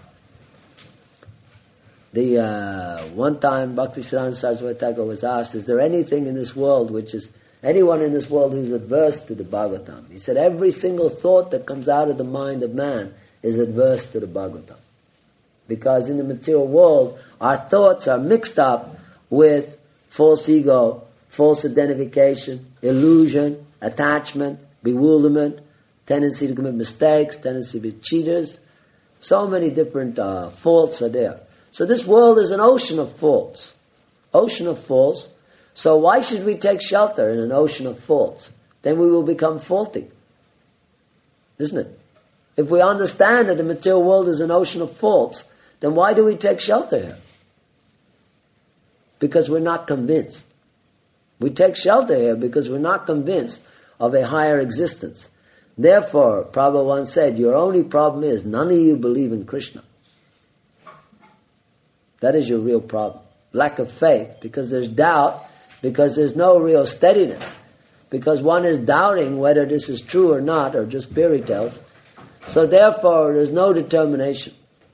The uh, one time Bhaktisiddhanta Saraswati Thakur was asked, is there anything in this world which is, anyone in this world who's adverse to the Bhagavatam? He said, every single thought that comes out of the mind of man is adverse to the Bhagavatam. Because in the material world, our thoughts are mixed up with false ego, false identification, illusion, attachment, bewilderment, tendency to commit mistakes, tendency to be cheaters. So many different uh, faults are there. So this world is an ocean of faults. Ocean of faults. So why should we take shelter in an ocean of faults? Then we will become faulty. Isn't it? If we understand that the material world is an ocean of faults, then why do we take shelter here? Because we're not convinced. We take shelter here because we're not convinced of a higher existence. Therefore, Prabhupada once said, your only problem is none of you believe in Krishna. That is your real problem. Lack of faith, because there's doubt, because there's no real steadiness, because one is doubting whether this is true or not, or just fairy tales. So therefore, there's no determination.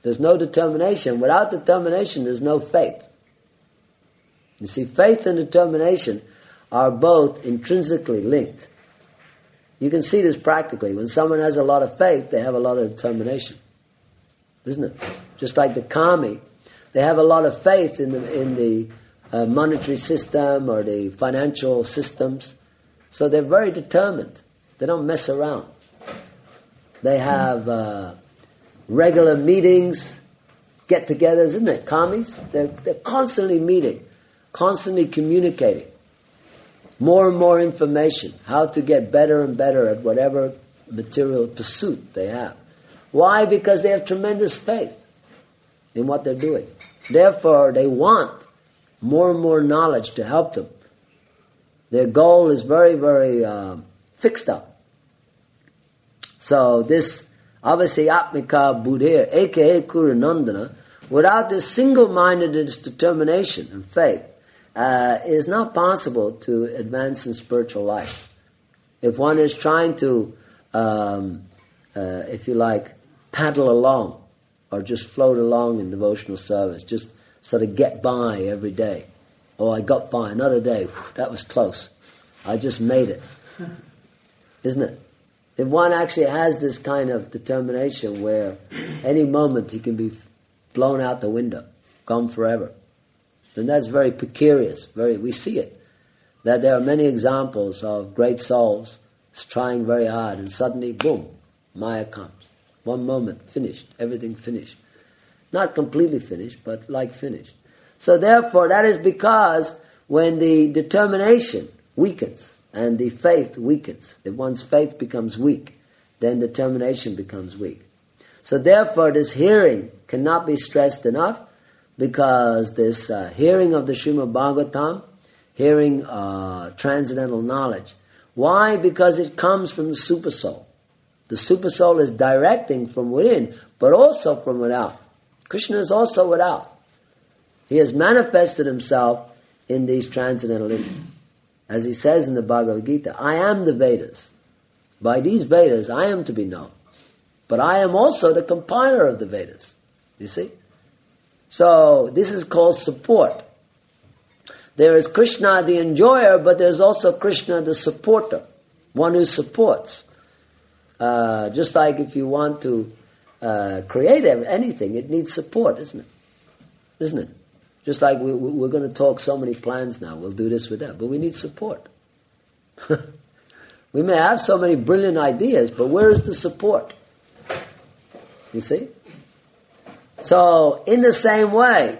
There's no determination. Without determination, there's no faith. You see, faith and determination are both intrinsically linked. You can see this practically. When someone has a lot of faith, they have a lot of determination. Isn't it? Just like the kami, they have a lot of faith in the, in the uh, monetary system or the financial systems. So they're very determined. They don't mess around. They have uh, regular meetings, get-togethers, isn't it? Kamis, they're, they're constantly meeting, constantly communicating. More and more information, how to get better and better at whatever material pursuit they have. Why? Because they have tremendous faith in what they're doing. Therefore, they want more and more knowledge to help them. Their goal is very, very um, fixed up. So this avasyatmika buddhir, aka Kuranandana, without this single-mindedness, determination and faith, uh, is not possible to advance in spiritual life. If one is trying to, um, uh, if you like, paddle along, or just float along in devotional service, just sort of get by every day. Oh, I got by another day. Whew, that was close. I just made it. Isn't it? If one actually has this kind of determination where any moment he can be blown out the window, gone forever, then that's very precarious. Very, we see it. That there are many examples of great souls trying very hard and suddenly, boom, Maya comes. One moment, finished, everything finished. Not completely finished, but like finished. So therefore, that is because when the determination weakens and the faith weakens, if one's faith becomes weak, then determination becomes weak. So therefore, this hearing cannot be stressed enough, because this uh, hearing of the Srimad Bhagavatam, hearing uh, transcendental knowledge. Why? Because it comes from the Supersoul. The Supersoul is directing from within, but also from without. Krishna is also without. He has manifested himself in these transcendental entities. As he says in the Bhagavad Gita, I am the Vedas. By these Vedas, I am to be known. But I am also the compiler of the Vedas. You see? So, this is called support. There is Krishna the enjoyer, but there's also Krishna the supporter, one who supports. Uh, just like if you want to uh, create anything, it needs support, isn't it? Isn't it? Just like we, we're going to talk so many plans now, we'll do this with that, but we need support. We may have so many brilliant ideas, but where is the support? You see? So, in the same way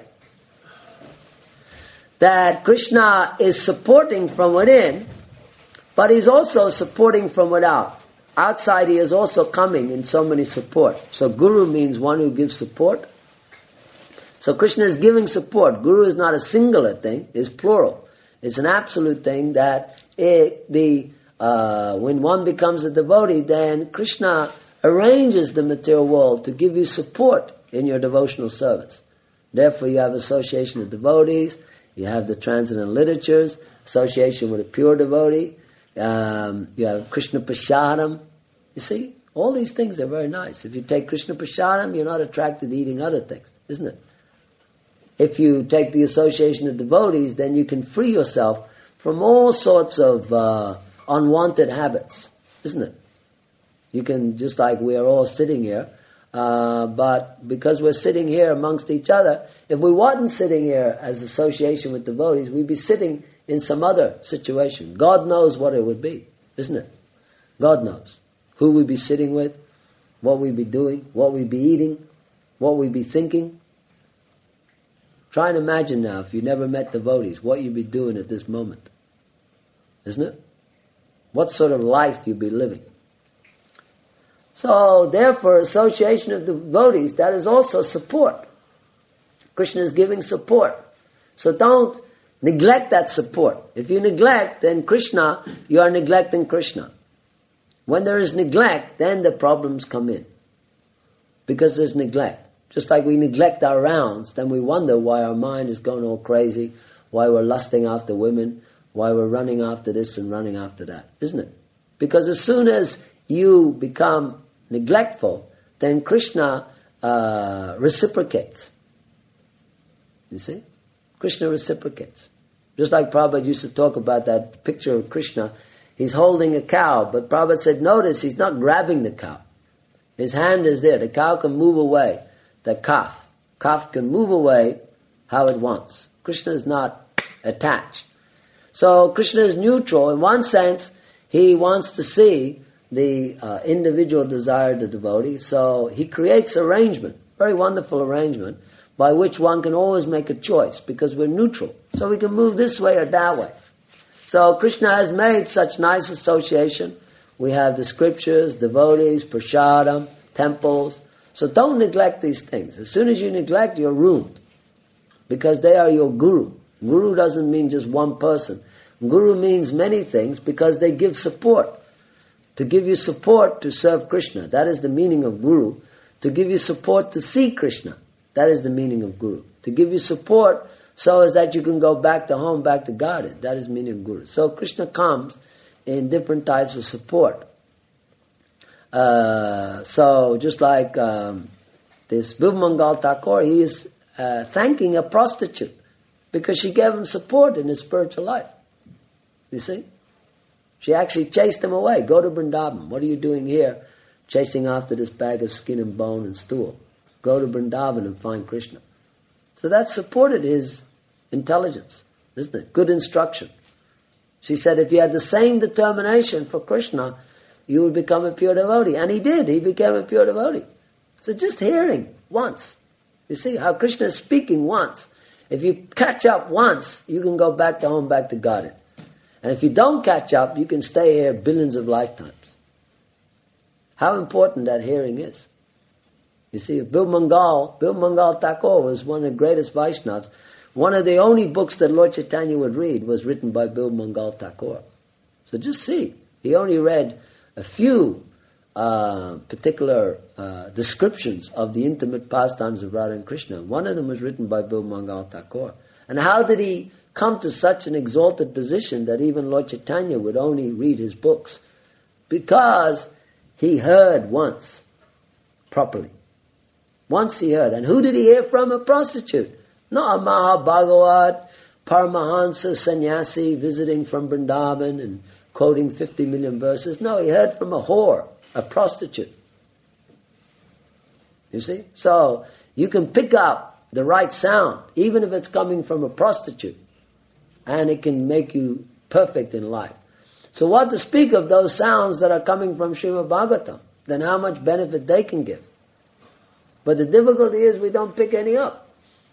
that Krishna is supporting from within, but he's also supporting from without. Outside he is also coming in so many support. So Guru means one who gives support. So Krishna is giving support. Guru is not a singular thing, it's plural. It's an absolute thing that it, the uh, when one becomes a devotee, then Krishna arranges the material world to give you support in your devotional service. Therefore you have association of devotees, you have the transcendental literatures, association with a pure devotee, um, you have Krishna Prasadam. You see, all these things are very nice. If you take Krishna Prasadam, you're not attracted to eating other things, isn't it? If you take the association of devotees, then you can free yourself from all sorts of uh, unwanted habits, isn't it? You can, just like we are all sitting here, Uh, but because we're sitting here amongst each other, if we wasn't sitting here as association with devotees, we'd be sitting in some other situation. God knows what it would be, isn't it? God knows who we'd be sitting with, what we'd be doing, what we'd be eating, what we'd be thinking. Try and imagine now, if you never met devotees, what you'd be doing at this moment, isn't it? What sort of life you'd be living. So, therefore, association of devotees, that is also support. Krishna is giving support. So don't neglect that support. If you neglect, then Krishna, you are neglecting Krishna. When there is neglect, then the problems come in. Because there's neglect. Just like we neglect our rounds, then we wonder why our mind is going all crazy, why we're lusting after women, why we're running after this and running after that, isn't it? Because as soon as you become neglectful, then Krishna uh, reciprocates. You see? Krishna reciprocates. Just like Prabhupada used to talk about that picture of Krishna, he's holding a cow, but Prabhupada said, notice he's not grabbing the cow. His hand is there. The cow can move away. The calf. Calf can move away how it wants. Krishna is not attached. So Krishna is neutral. In one sense, he wants to see the uh, individual desire of the devotee. So he creates arrangement, very wonderful arrangement, by which one can always make a choice because we're neutral. So we can move this way or that way. So Krishna has made such nice association. We have the scriptures, devotees, prasadam, temples. So don't neglect these things. As soon as you neglect, you're ruined. Because they are your guru. Guru doesn't mean just one person. Guru means many things because they give support. To give you support to serve Krishna. That is the meaning of guru. To give you support to see Krishna. That is the meaning of guru. To give you support so as that you can go back to home, back to Godhead. That is the meaning of guru. So Krishna comes in different types of support. Uh, so just like um, this Bilvamangal Thakur, he is uh, thanking a prostitute because she gave him support in his spiritual life. You see? She actually chased him away. Go to Vrindavan. What are you doing here chasing after this bag of skin and bone and stool? Go to Vrindavan and find Krishna. So that supported his intelligence, isn't it? Good instruction. She said if you had the same determination for Krishna, you would become a pure devotee. And he did. He became a pure devotee. So just hearing once. You see how Krishna is speaking once. If you catch up once, you can go back to home, back to Godhead. And if you don't catch up, you can stay here billions of lifetimes. How important that hearing is. You see, if Bilvamangal, Bilvamangal Thakur was one of the greatest Vaishnavas. One of the only books that Lord Chaitanya would read was written by Bilvamangal Thakur. So just see, he only read a few uh, particular uh, descriptions of the intimate pastimes of Radha and Krishna. One of them was written by Bilvamangal Thakur. And how did he come to such an exalted position that even Lord Chaitanya would only read his books? Because he heard once, properly. Once he heard. And who did he hear from? A prostitute. Not a Mahabhagavat, Paramahansa, sannyasi visiting from Vrindavan and quoting fifty million verses. No, he heard from a whore, a prostitute. You see? So, you can pick up the right sound, even if it's coming from a prostitute. And it can make you perfect in life. So what to speak of those sounds that are coming from Srimad Bhagavatam? Then how much benefit they can give. But the difficulty is we don't pick any up.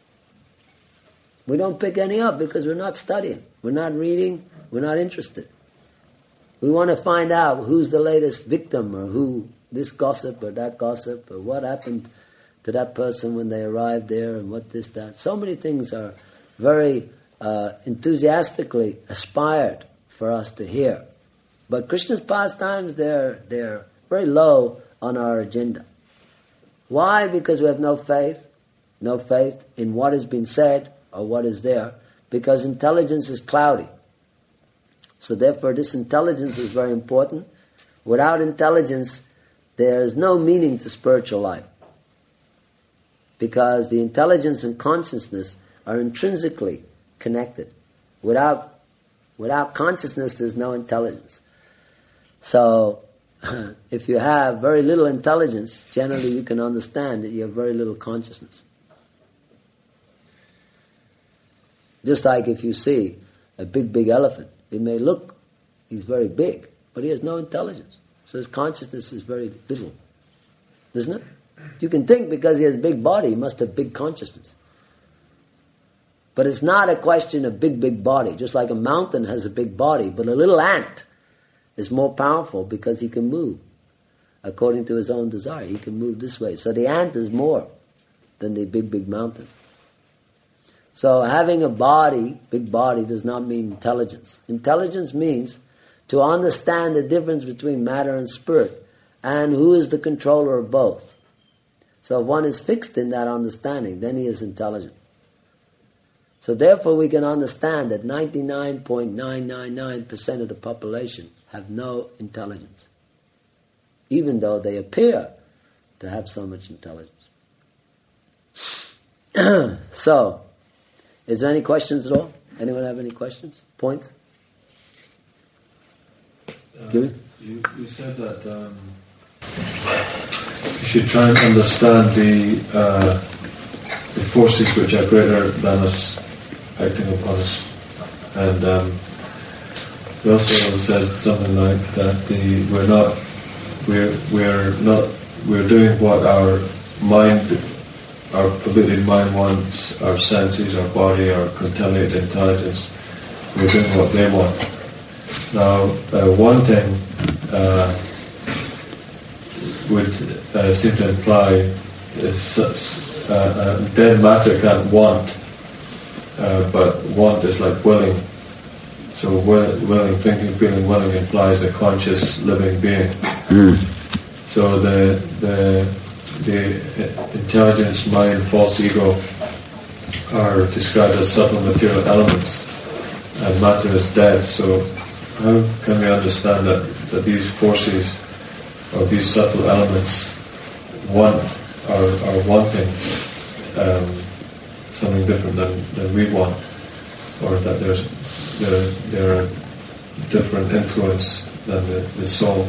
We don't pick any up because we're not studying. We're not reading. We're not interested. We want to find out who's the latest victim or who, this gossip or that gossip or what happened to that person when they arrived there and what this, that. So many things are very uh, enthusiastically aspired for us to hear. But Krishna's pastimes, they're, they're very low on our agenda. Why? Because we have no faith, no faith in what has been said or what is there, because intelligence is cloudy. So therefore this intelligence is very important. Without intelligence, there is no meaning to spiritual life. Because the intelligence and consciousness are intrinsically connected. Without, without consciousness, there's no intelligence. So, if you have very little intelligence, generally you can understand that you have very little consciousness. Just like if you see a big, big elephant, it may look, he's very big, but he has no intelligence. So his consciousness is very little. Isn't it? You can think because he has a big body, he must have big consciousness. But it's not a question of big, big body. Just like a mountain has a big body, but a little ant is more powerful because he can move according to his own desire. He can move this way. So the ant is more than the big, big mountain. So having a body, big body, does not mean intelligence. Intelligence means to understand the difference between matter and spirit and who is the controller of both. So if one is fixed in that understanding, then he is intelligent. So therefore we can understand that ninety-nine point nine nine nine percent of the population have no intelligence, even though they appear to have so much intelligence. So, is there any questions at all? Anyone have any questions? Points? Uh, you, you said that um, you should try and understand the uh, the forces which are greater than us acting upon us, and um, you also said something like that the we're not we're we're not we're doing what our mind, our polluted mind wants, our senses, our body, our contaminated intelligence. We're doing what they want. Now, uh, wanting uh, would uh, seem to imply is uh, uh, dead matter can't want, uh, but want is like willing. So will, willing, thinking, feeling, willing implies a conscious living being. Mm. So the the the intelligence, mind, false ego are described as subtle material elements, and matter is dead. So how can we understand that, that these forces or these subtle elements want are, are wanting um, something different than, than we want, or that there's there, there are different influence than the, the soul?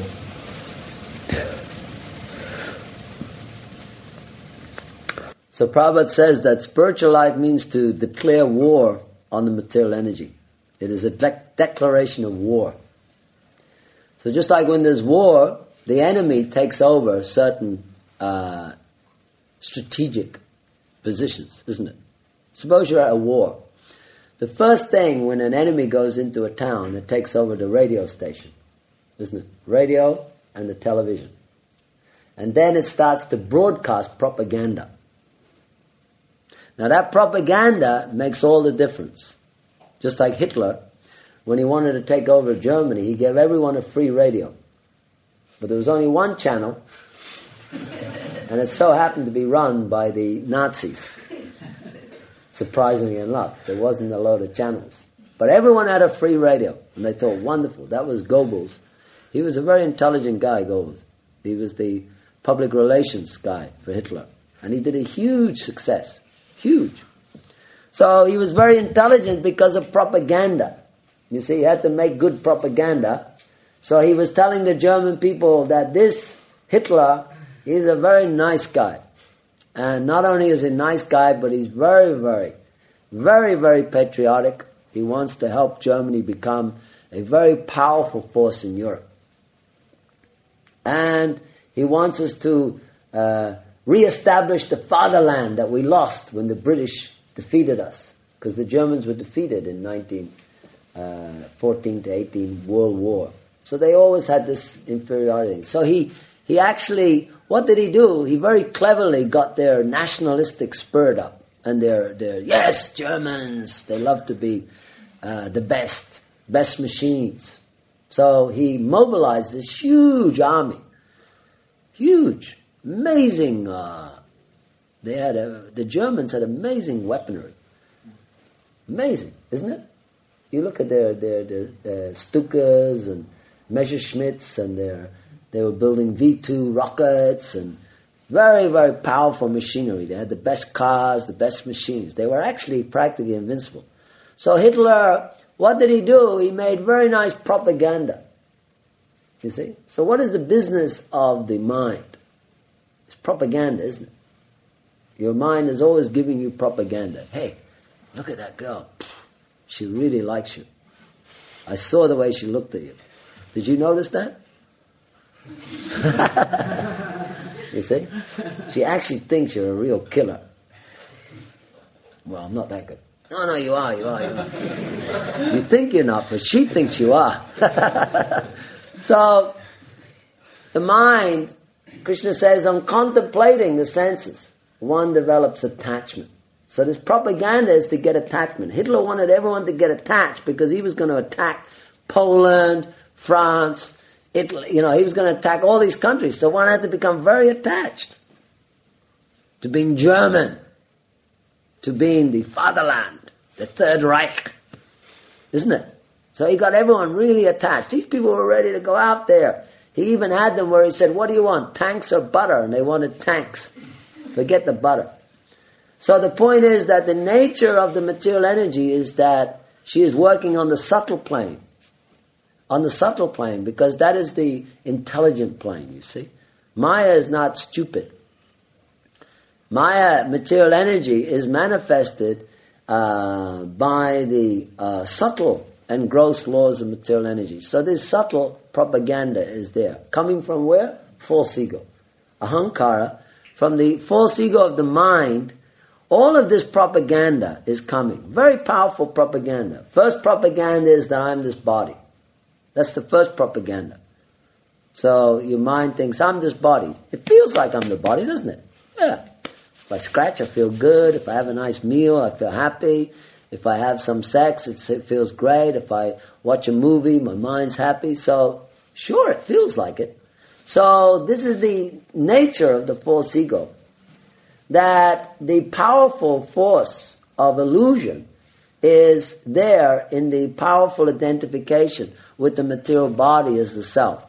So Prabhupada says that spiritual life means to declare war on the material energy. It is a de- declaration of war. So just like when there's war, the enemy takes over certain uh, strategic positions, isn't it? Suppose you're at a war. The first thing when an enemy goes into a town, it takes over the radio station, isn't it? Radio and the television. And then it starts to broadcast propaganda. Now that propaganda makes all the difference. Just like Hitler, when he wanted to take over Germany, he gave everyone a free radio. But there was only one channel, and it so happened to be run by the Nazis. Surprisingly enough, there wasn't a load of channels. But everyone had a free radio, and they thought, wonderful. That was Goebbels. He was a very intelligent guy, Goebbels. He was the public relations guy for Hitler. And he did a huge success. Huge. So he was very intelligent because of propaganda. You see, he had to make good propaganda. So he was telling the German people that this Hitler is a very nice guy. And not only is he a nice guy, but he's very, very, very, very patriotic. He wants to help Germany become a very powerful force in Europe. And he wants us to uh, re-establish the fatherland that we lost when the British defeated us. Because the Germans were defeated in nineteen fourteen to eighteen World War. So they always had this inferiority. So he, he actually, what did he do? He very cleverly got their nationalistic spirit up. And their, their yes, Germans, they love to be uh, the best, best machines. So he mobilized this huge army. Huge, amazing. Uh, they had a, the Germans had amazing weaponry. Amazing, isn't it? You look at their their, their, their Stukas and Messerschmitts, and their they were building V two rockets and very, very powerful machinery. They had the best cars, the best machines. They were actually practically invincible. So Hitler, what did he do? He made very nice propaganda. You see? So what is the business of the mind? It's propaganda, isn't it? Your mind is always giving you propaganda. Hey, look at that girl. She really likes you. I saw the way she looked at you. Did you notice that? You see? She actually thinks you're a real killer. Well, I'm not that good. No, no, you are, you are, you are. You think you're not, but she thinks you are. So, the mind, Krishna says, on contemplating the senses, one develops attachment. So this propaganda is to get attachment. Hitler wanted everyone to get attached because he was going to attack Poland, France, Italy. You know, he was going to attack all these countries. So one had to become very attached to being German, to being the fatherland, the Third Reich. Isn't it? So he got everyone really attached. These people were ready to go out there. He even had them where he said, what do you want, tanks or butter? And they wanted tanks. Forget the butter. So the point is that the nature of the material energy is that she is working on the subtle plane. On the subtle plane, because that is the intelligent plane, you see. Maya is not stupid. Maya, material energy, is manifested uh, by the uh, subtle and gross laws of material energy. So this subtle propaganda is there. Coming from where? False ego. Ahankara. From the false ego of the mind, all of this propaganda is coming. Very powerful propaganda. First propaganda is that I'm this body. That's the first propaganda. So your mind thinks, I'm this body. It feels like I'm the body, doesn't it? Yeah. If I scratch, I feel good. If I have a nice meal, I feel happy. If I have some sex, it's, it feels great. If I watch a movie, my mind's happy. So, sure, it feels like it. So, this is the nature of the false ego. That the powerful force of illusion is there in the powerful identification with the material body as the self.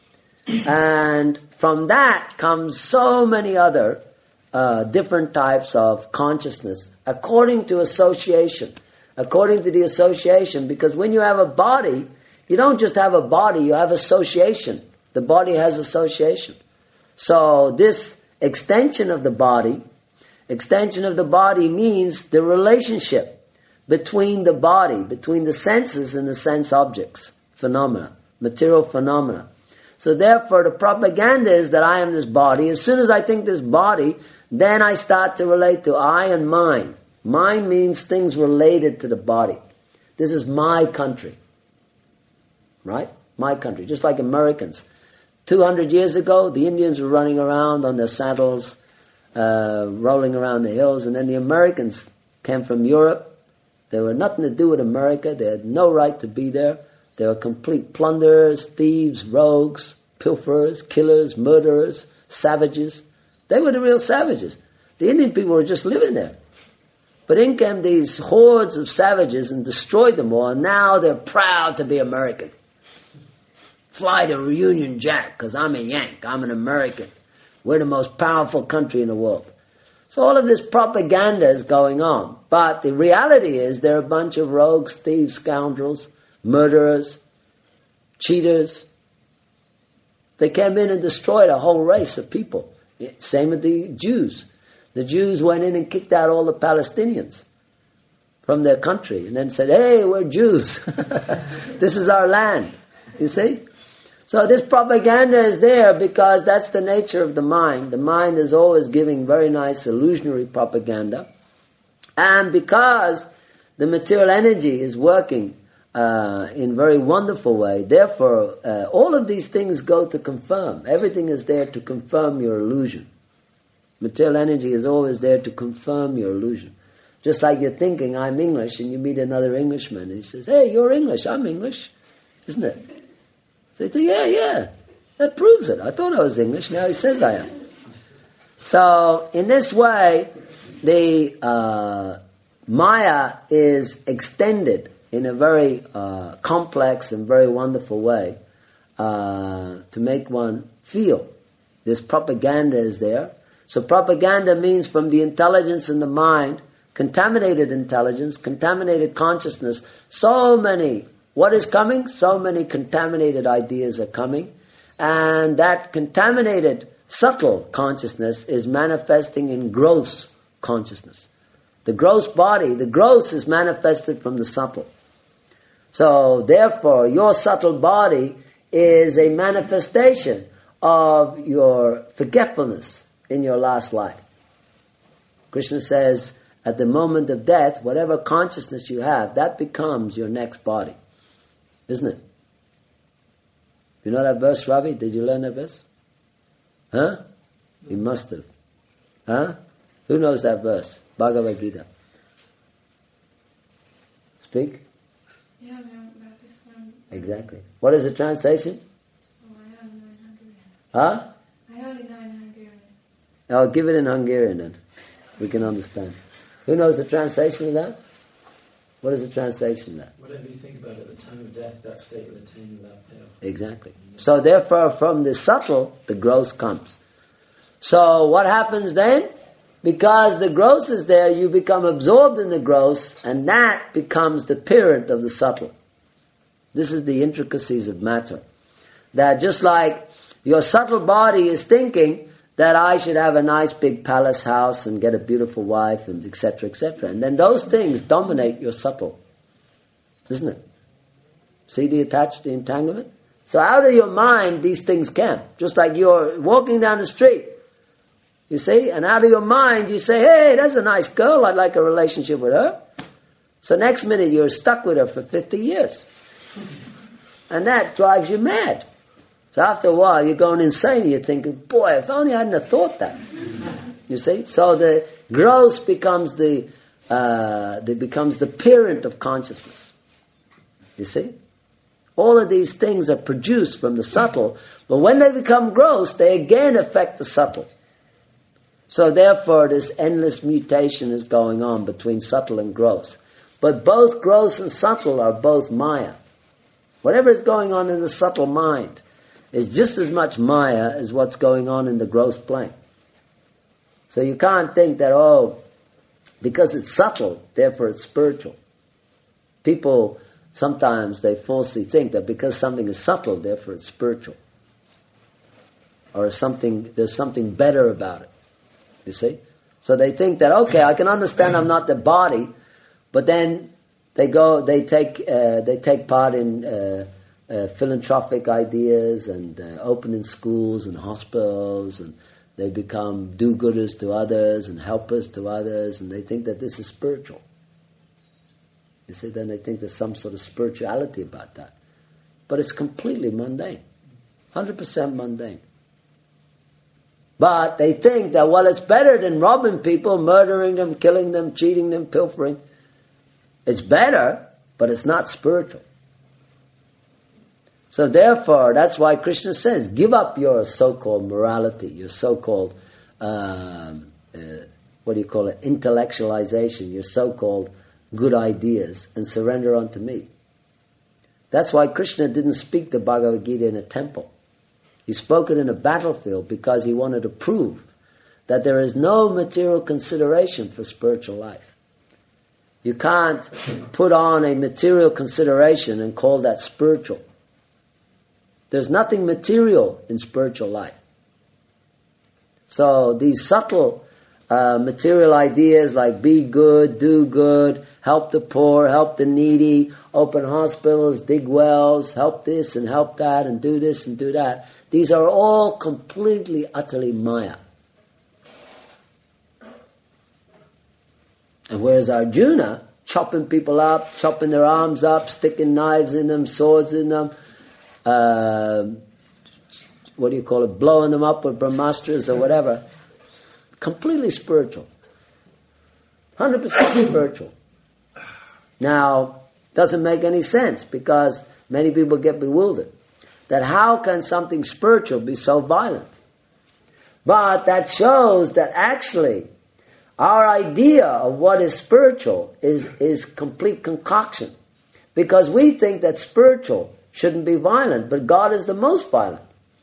And from that comes so many other uh, different types of consciousness according to association. According to the association, because when you have a body, you don't just have a body, you have association. The body has association. So this extension of the body, extension of the body means the relationship between the body, between the senses and the sense objects, phenomena, material phenomena. So therefore the propaganda is that I am this body. As soon as I think this body, then I start to relate to I and mine. Mine means things related to the body. This is my country. Right? My country. Just like Americans. two hundred years ago, the Indians were running around on their saddles, uh, rolling around the hills, and then the Americans came from Europe. They were nothing to do with America. They had no right to be there. They were complete plunderers, thieves, rogues, pilferers, killers, murderers, savages. They were the real savages. The Indian people were just living there. But in came these hordes of savages and destroyed them all, and now they're proud to be American. Fly the Union Jack, because I'm a Yank, I'm an American. We're the most powerful country in the world. So all of this propaganda is going on. But the reality is they're a bunch of rogues, thieves, scoundrels, murderers, cheaters. They came in and destroyed a whole race of people. Same with the Jews. The Jews went in and kicked out all the Palestinians from their country and then said, hey, we're Jews. This is our land. You see? So this propaganda is there because that's the nature of the mind. The mind is always giving very nice illusionary propaganda. And because the material energy is working uh, in a very wonderful way, therefore uh, all of these things go to confirm. Everything is there to confirm your illusion. Material energy is always there to confirm your illusion. Just like you're thinking, I'm English, and you meet another Englishman, and he says, hey, you're English, I'm English. Isn't it? So you think, yeah, yeah, that proves it. I thought I was English, now he says I am. So, in this way, the uh, Maya is extended in a very uh, complex and very wonderful way uh, to make one feel. This propaganda is there. So propaganda means from the intelligence in the mind, contaminated intelligence, contaminated consciousness, so many. What is coming? So many contaminated ideas are coming. And that contaminated subtle consciousness is manifesting in gross consciousness. The gross body, the gross is manifested from the subtle. So therefore, your subtle body is a manifestation of your forgetfulness in your last life. Krishna says, at the moment of death, whatever consciousness you have, that becomes your next body. Isn't it? You know that verse, Ravi? Did you learn that verse? Huh? You must have. Huh? Who knows that verse? Bhagavad Gita. Speak? Yeah, but this one. Exactly. What is the translation? Oh, I only know in Hungarian. Huh? I only know in Hungarian. I'll give it in Hungarian then. We can understand. Who knows the translation of that? What is the translation of that? Whatever you think about it, at the time of death, that state will attain without fail. Exactly. So therefore, from the subtle, the gross comes. So what happens then? Because the gross is there, you become absorbed in the gross, and that becomes the parent of the subtle. This is the intricacies of matter. That just like your subtle body is thinking that I should have a nice big palace house and get a beautiful wife, and et cetera, et cetera. And then those things dominate your subtle. Isn't it? See the attached, the entanglement? So out of your mind, these things come. Just like you're walking down the street, you see, and out of your mind you say, hey, that's a nice girl, I'd like a relationship with her. So next minute you're stuck with her for fifty years. And that drives you mad. So after a while you're going insane, you're thinking, boy, if only I hadn't have thought that. You see? So the gross becomes the, uh, the becomes the parent of consciousness. You see? All of these things are produced from the subtle, but when they become gross, they again affect the subtle. So therefore, this endless mutation is going on between subtle and gross. But both gross and subtle are both Maya. Whatever is going on in the subtle mind is just as much Maya as what's going on in the gross plane. So you can't think that, oh, because it's subtle, therefore it's spiritual. People, sometimes they falsely think that because something is subtle, therefore it's spiritual. Or something, there's something better about it. You see? So they think that, okay, I can understand I'm not the body, but then they go, they take, uh, they take part in uh, uh, philanthropic ideas and uh, opening schools and hospitals, and they become do-gooders to others and helpers to others, and they think that this is spiritual. You see, then they think there's some sort of spirituality about that. But it's completely mundane. one hundred percent mundane. But they think that, well, it's better than robbing people, murdering them, killing them, cheating them, pilfering. It's better, but it's not spiritual. So therefore, that's why Krishna says, give up your so-called morality, your so-called, um, uh, what do you call it, intellectualization, your so-called good ideas, and surrender unto me. That's why Krishna didn't speak the Bhagavad Gita in a temple. He spoke it in a battlefield because he wanted to prove that there is no material consideration for spiritual life. You can't put on a material consideration and call that spiritual. There's nothing material in spiritual life. So these subtle uh, material ideas like be good, do good, help the poor, help the needy, open hospitals, dig wells, help this and help that and do this and do that. These are all completely, utterly Maya. And whereas Arjuna, chopping people up, chopping their arms up, sticking knives in them, swords in them, uh, what do you call it, blowing them up with brahmastras or whatever, completely spiritual. one hundred percent spiritual. Now, doesn't make any sense because many people get bewildered. That how can something spiritual be so violent? But that shows that actually our idea of what is spiritual is, is complete concoction. Because we think that spiritual shouldn't be violent, but God is the most violent.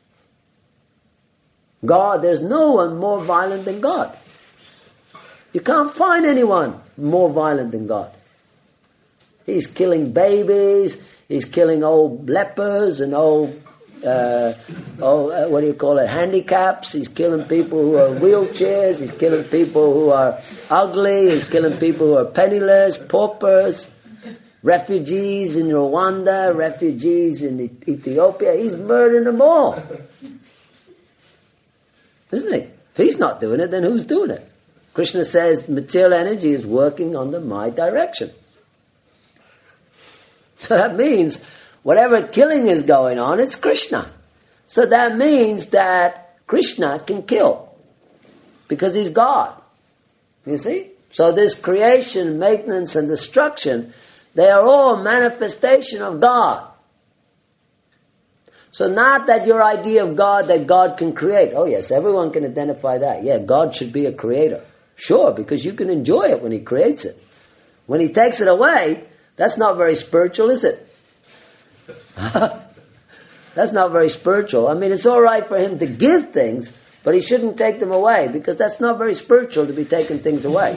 God, there's no one more violent than God. You can't find anyone more violent than God. He's killing babies, he's killing old lepers and old, uh, old uh, what do you call it, handicaps. He's killing people who are wheelchairs, he's killing people who are ugly, he's killing people who are penniless, paupers, refugees in Rwanda, refugees in Ethiopia. He's murdering them all. Isn't he? If he's not doing it, then who's doing it? Krishna says material energy is working under my direction. So that means whatever killing is going on, it's Krishna. So that means that Krishna can kill because he's God. You see? So this creation, maintenance and destruction, they are all manifestation of God. So not that your idea of God, that God can create. Oh yes, everyone can identify that. Yeah, God should be a creator. Sure, because you can enjoy it when he creates it. When he takes it away, that's not very spiritual, is it? That's not very spiritual. I mean, it's all right for him to give things, But he shouldn't take them away, because that's not very spiritual to be taking things away.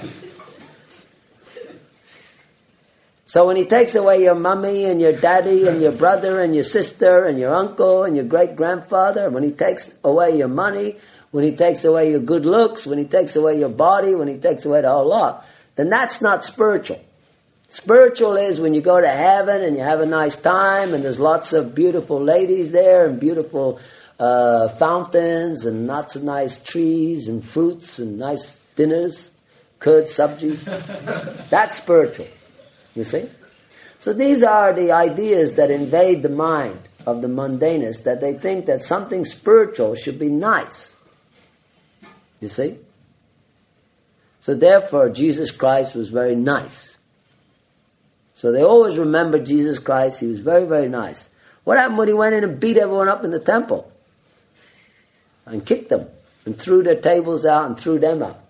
So when he takes away your mummy and your daddy and your brother and your sister and your uncle and your great-grandfather, when he takes away your money, when he takes away your good looks, when he takes away your body, when he takes away the whole lot, then that's not spiritual. Spiritual is when you go to heaven and you have a nice time and there's lots of beautiful ladies there and beautiful uh, fountains and lots of nice trees and fruits and nice dinners, curd, sabjis. That's spiritual. You see? So these are the ideas that invade the mind of the mundanists, that they think that something spiritual should be nice. You see? So therefore, Jesus Christ was very nice. So they always remember Jesus Christ. He was very, very nice. What happened when he went in and beat everyone up in the temple? And kicked them. And threw their tables out and threw them out.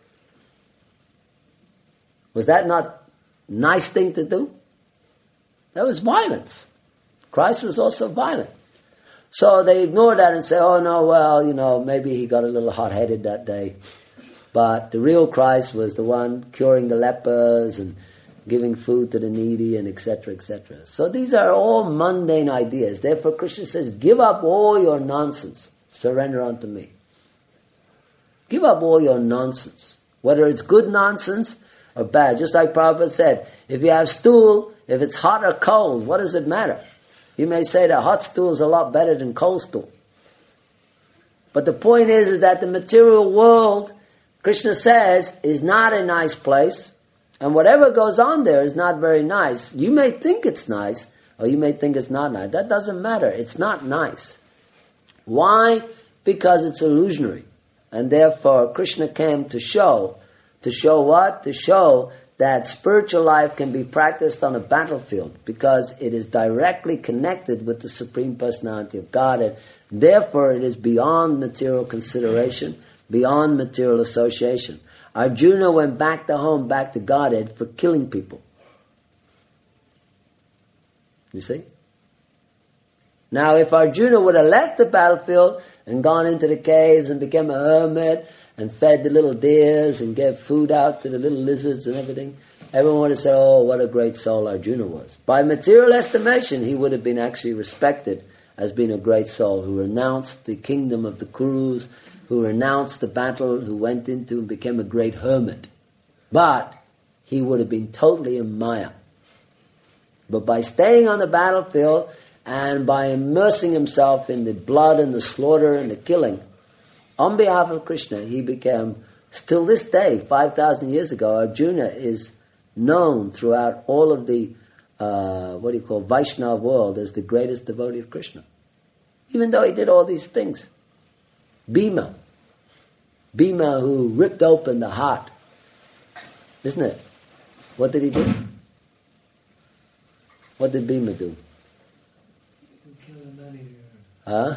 Was that not nice thing to do? That was violence. Christ was also violent. So they ignore that and say, oh no, well, you know, maybe he got a little hot-headed that day. But the real Christ was the one curing the lepers and giving food to the needy and et cetera, et cetera. So these are all mundane ideas. Therefore Krishna says, give up all your nonsense. Surrender unto me. Give up all your nonsense. Whether it's good nonsense or bad. Just like Prabhupada said, if you have stool, if it's hot or cold, what does it matter? You may say that hot stool is a lot better than cold stool. But the point is, is that the material world, Krishna says, is not a nice place. And whatever goes on there is not very nice. You may think it's nice, or you may think it's not nice. That doesn't matter. It's not nice. Why? Because it's illusionary. And therefore, Krishna came to show To show what? To show that spiritual life can be practiced on a battlefield, because it is directly connected with the Supreme Personality of Godhead. Therefore, it is beyond material consideration, beyond material association. Arjuna went back to home, back to Godhead, for killing people. You see? Now, if Arjuna would have left the battlefield and gone into the caves and became a hermit and fed the little deers and gave food out to the little lizards and everything, everyone would have said, oh, what a great soul Arjuna was. By material estimation, he would have been actually respected as being a great soul who renounced the kingdom of the Kurus, who renounced the battle, who went into and became a great hermit. But he would have been totally in Maya. But by staying on the battlefield and by immersing himself in the blood and the slaughter and the killing, on behalf of Krishna, he became, still this day, five thousand years ago, Arjuna is known throughout all of the, uh, what do you call, Vaishnava world as the greatest devotee of Krishna. Even though he did all these things. Bhima. Bhima who ripped open the heart. Isn't it? What did he do? What did Bhima do? Huh?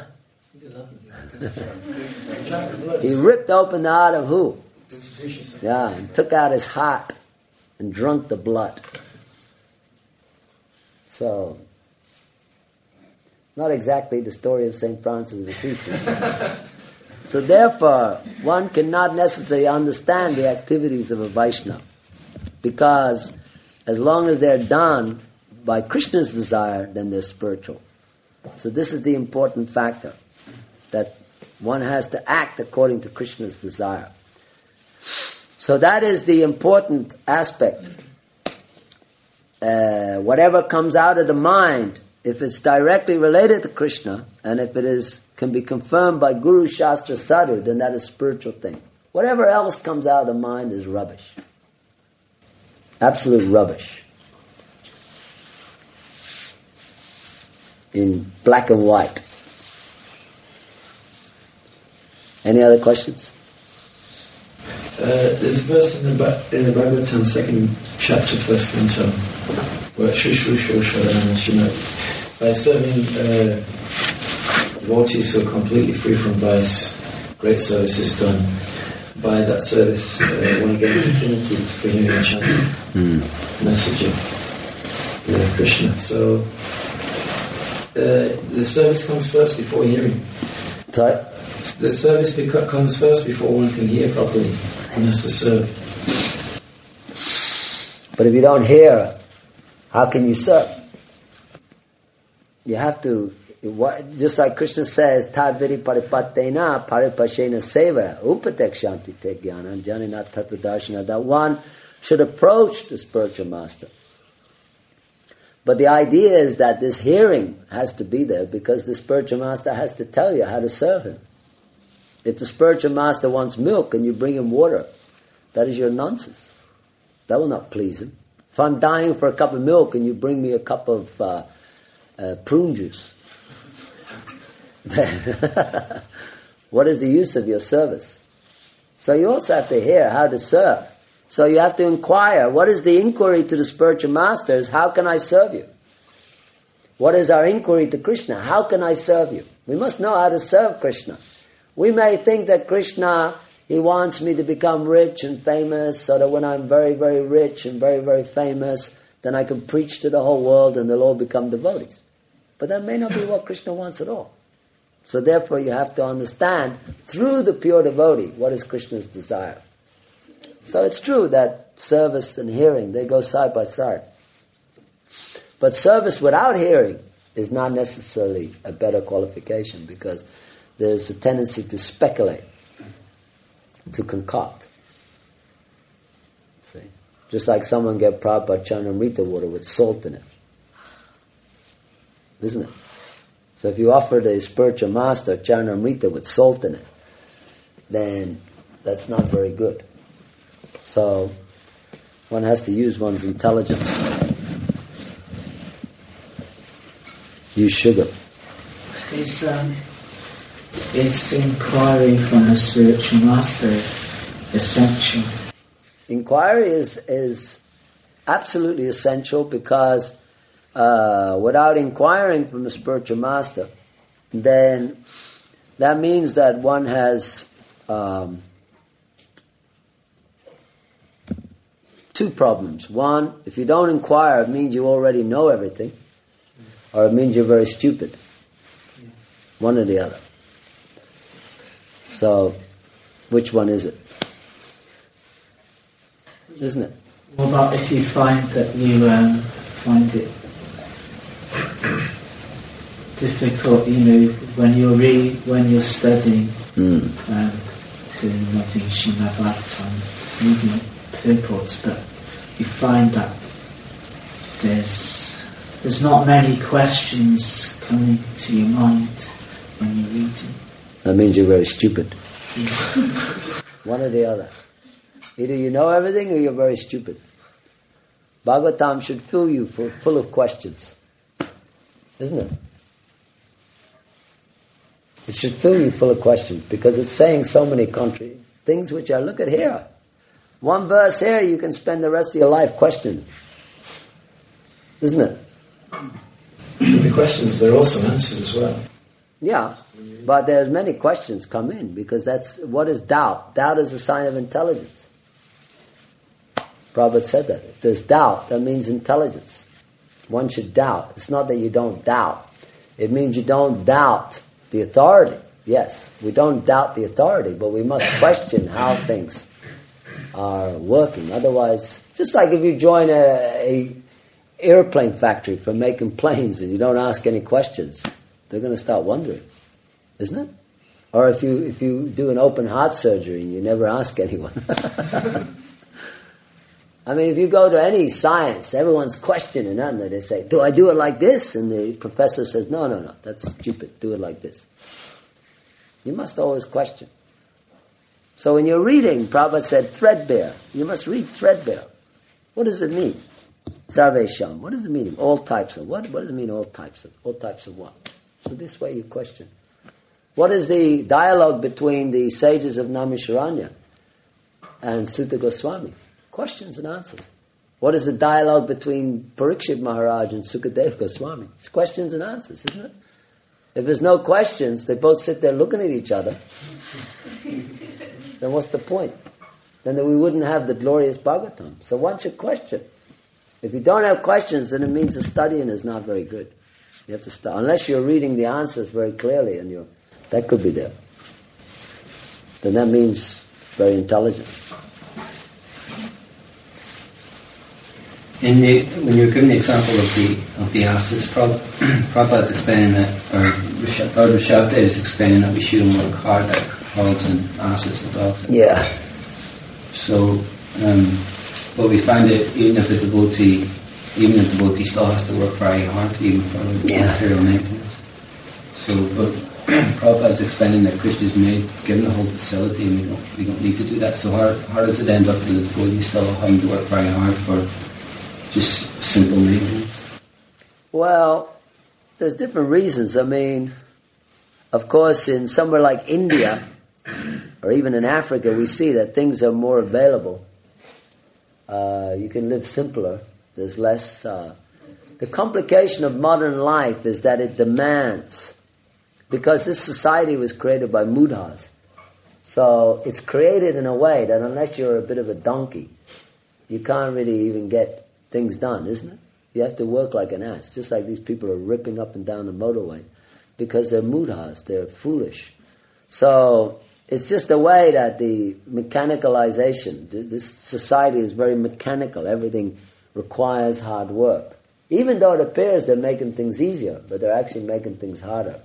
He ripped open the heart of who? Yeah, and took out his heart and drunk the blood. So, not exactly the story of Saint Francis of Assisi. So therefore, one cannot necessarily understand the activities of a Vaishnava, because as long as they're done by Krishna's desire, then they're spiritual. So this is the important factor, that one has to act according to Krishna's desire. So that is the important aspect. Uh, whatever comes out of the mind, if it's directly related to Krishna, and if it is can be confirmed by Guru, Shastra, Sadhu, then that is a spiritual thing. Whatever else comes out of the mind is rubbish. Absolute rubbish. In black and white. Any other questions? Uh, there's a verse in the, ba- in the Bhagavatam, second chapter, first canto, where Shushrusho Sharanam, by serving uh, devotees who are completely free from vice, great service is done. By that service, uh, one gains affinity for hearing and chanting mm. message of uh, Krishna. So, uh, the service comes first before hearing. Sorry? the service beco- comes first before one can hear properly. One has to serve. But if you don't hear, how can you serve? You have to, what, just like Krishna says, Tadviri paripattena paripashena seva upatekshanti te jnana janina tattvadarshana, that one should approach the spiritual master. But the idea is that this hearing has to be there because the spiritual master has to tell you how to serve him. If the spiritual master wants milk and you bring him water, that is your nonsense. That will not please him. If I'm dying for a cup of milk and you bring me a cup of uh, uh, prune juice, then what is the use of your service? So you also have to hear how to serve. So you have to inquire, what is the inquiry to the spiritual masters? How can I serve you? What is our inquiry to Krishna? How can I serve you? We must know how to serve Krishna. We may think that Krishna, he wants me to become rich and famous so that when I'm very, very rich and very, very famous, then I can preach to the whole world and they'll all become devotees. But that may not be what Krishna wants at all. So therefore you have to understand, through the pure devotee, what is Krishna's desire. So it's true that service and hearing, they go side by side. But service without hearing is not necessarily a better qualification because there's a tendency to speculate, to concoct. See? Just like someone gave Prabhupada Charnamrita water with salt in it. Isn't it? So if you offer the spiritual master Charnamrita with salt in it, then that's not very good. So one has to use one's intelligence. Use sugar. Is, um, is inquiry from a spiritual master essential? Inquiry is, is absolutely essential because uh, without inquiring from a spiritual master, then that means that one has um, two problems. One, if you don't inquire, it means you already know everything, or it means you're very stupid. One or the other. So, which one is it? Isn't it? What about if you find that you um, find it difficult, you know, when you're re- when you're studying, Mm. um, doing nothing Srimad Bhagavatam, reading purports, but you find that there's there's not many questions coming to your mind when you're reading. That means you're very stupid. Yeah. One or the other. Either you know everything or you're very stupid. Bhagavatam should fill you full, full of questions. Isn't it? It should fill you full of questions because it's saying so many country things which are, look at here. One verse here, you can spend the rest of your life questioning. Isn't it? The questions, they're also answered as well. Yeah, but there's many questions come in because that's, what is doubt? Doubt is a sign of intelligence. Prabhupada said that. If there's doubt, that means intelligence. One should doubt. It's not that you don't doubt. It means you don't doubt the authority. Yes, we don't doubt the authority, but we must question how things are working. Otherwise, just like if you join a, a airplane factory for making planes and you don't ask any questions, they're going to start wondering, isn't it? Or if you if you do an open heart surgery and you never ask anyone. I mean, if you go to any science, everyone's questioning, aren't they? They say, do I do it like this? And the professor says, no, no, no, that's stupid, do it like this. You must always question. So when you're reading, Prabhupada said, threadbare. You must read threadbare. What does it mean? Sarvesham. What is the meaning? All types of. What, what does it mean, all types of? All types of what? So this way you question. What is the dialogue between the sages of Naimisharanya and Sutta Goswami? Questions and answers. What is the dialogue between Parikshit Maharaj and Sukadev Goswami? It's questions and answers, isn't it? If there's no questions, they both sit there looking at each other. Then what's the point? Then we wouldn't have the glorious Bhagavatam. So one should question. If you don't have questions, then it means the studying is not very good. You have to start, unless you're reading the answers very clearly, and you're, that could be there. then that means very intelligent. In the, when you're giving the example of the of the asses, Prab- Prabhupada's explaining that, or Rishabdev is explaining that we shouldn't work hard like hogs and asses and dogs. Yeah. So, um, but we find that even if the devotee, even the devotee still has to work very hard, even for Yeah. material maintenance. So, but Prabhupada's explaining that Krishna's made, given the whole facility, and we don't we don't need to do that. So how how does it end up with the devotee still having to work very hard for just simple maintenance? Well, there's different reasons. I mean, of course, in somewhere like India, or even in Africa, we see that things are more available. Uh, you can live simpler. There's less... Uh, the complication of modern life is that it demands, because this society was created by mudhas, so it's created in a way that unless you're a bit of a donkey, you can't really even get things done, isn't it? You have to work like an ass, just like these people are ripping up and down the motorway, because they're mudhas, they're foolish. So it's just the way that the mechanicalization, this society is very mechanical, everything requires hard work. Even though it appears they're making things easier, but they're actually making things harder.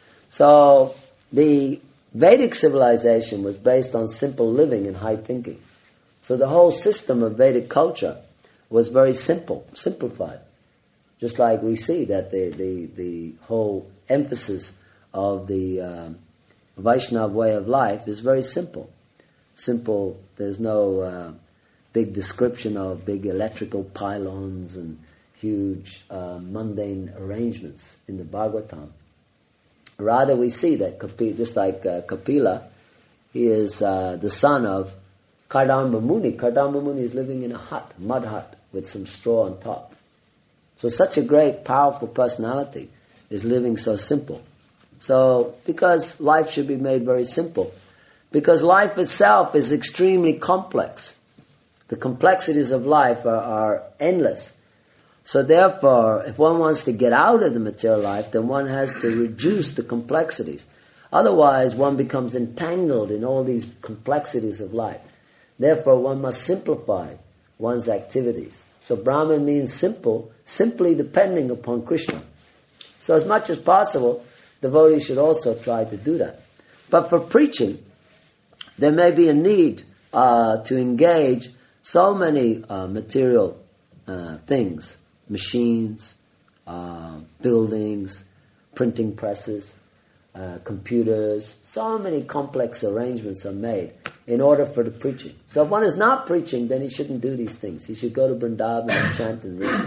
So the Vedic civilization was based on simple living and high thinking. So the whole system of Vedic culture was very simple, simplified. Just like we see that the, the, the whole emphasis of the uh, Vaishnava way of life is very simple. Simple, there's no uh, big description of big electrical pylons and huge uh, mundane arrangements in the Bhagavatam. Rather, we see that Kapila, just like uh, Kapila, he is uh, the son of Kardama Muni. Kardama Muni is living in a hut, mud hut, with some straw on top. So such a great, powerful personality is living so simple. So, because life should be made very simple. Because life itself is extremely complex. The complexities of life are, are endless. So therefore, if one wants to get out of the material life, then one has to reduce the complexities. Otherwise, one becomes entangled in all these complexities of life. Therefore, one must simplify one's activities. So Brahman means simple, simply depending upon Krishna. So as much as possible, devotees should also try to do that. But for preaching, there may be a need uh, to engage so many uh, material uh, things, machines, uh, buildings, printing presses, uh, computers, so many complex arrangements are made in order for the preaching. So if one is not preaching, then he shouldn't do these things. He should go to Vrindavan and chant and read.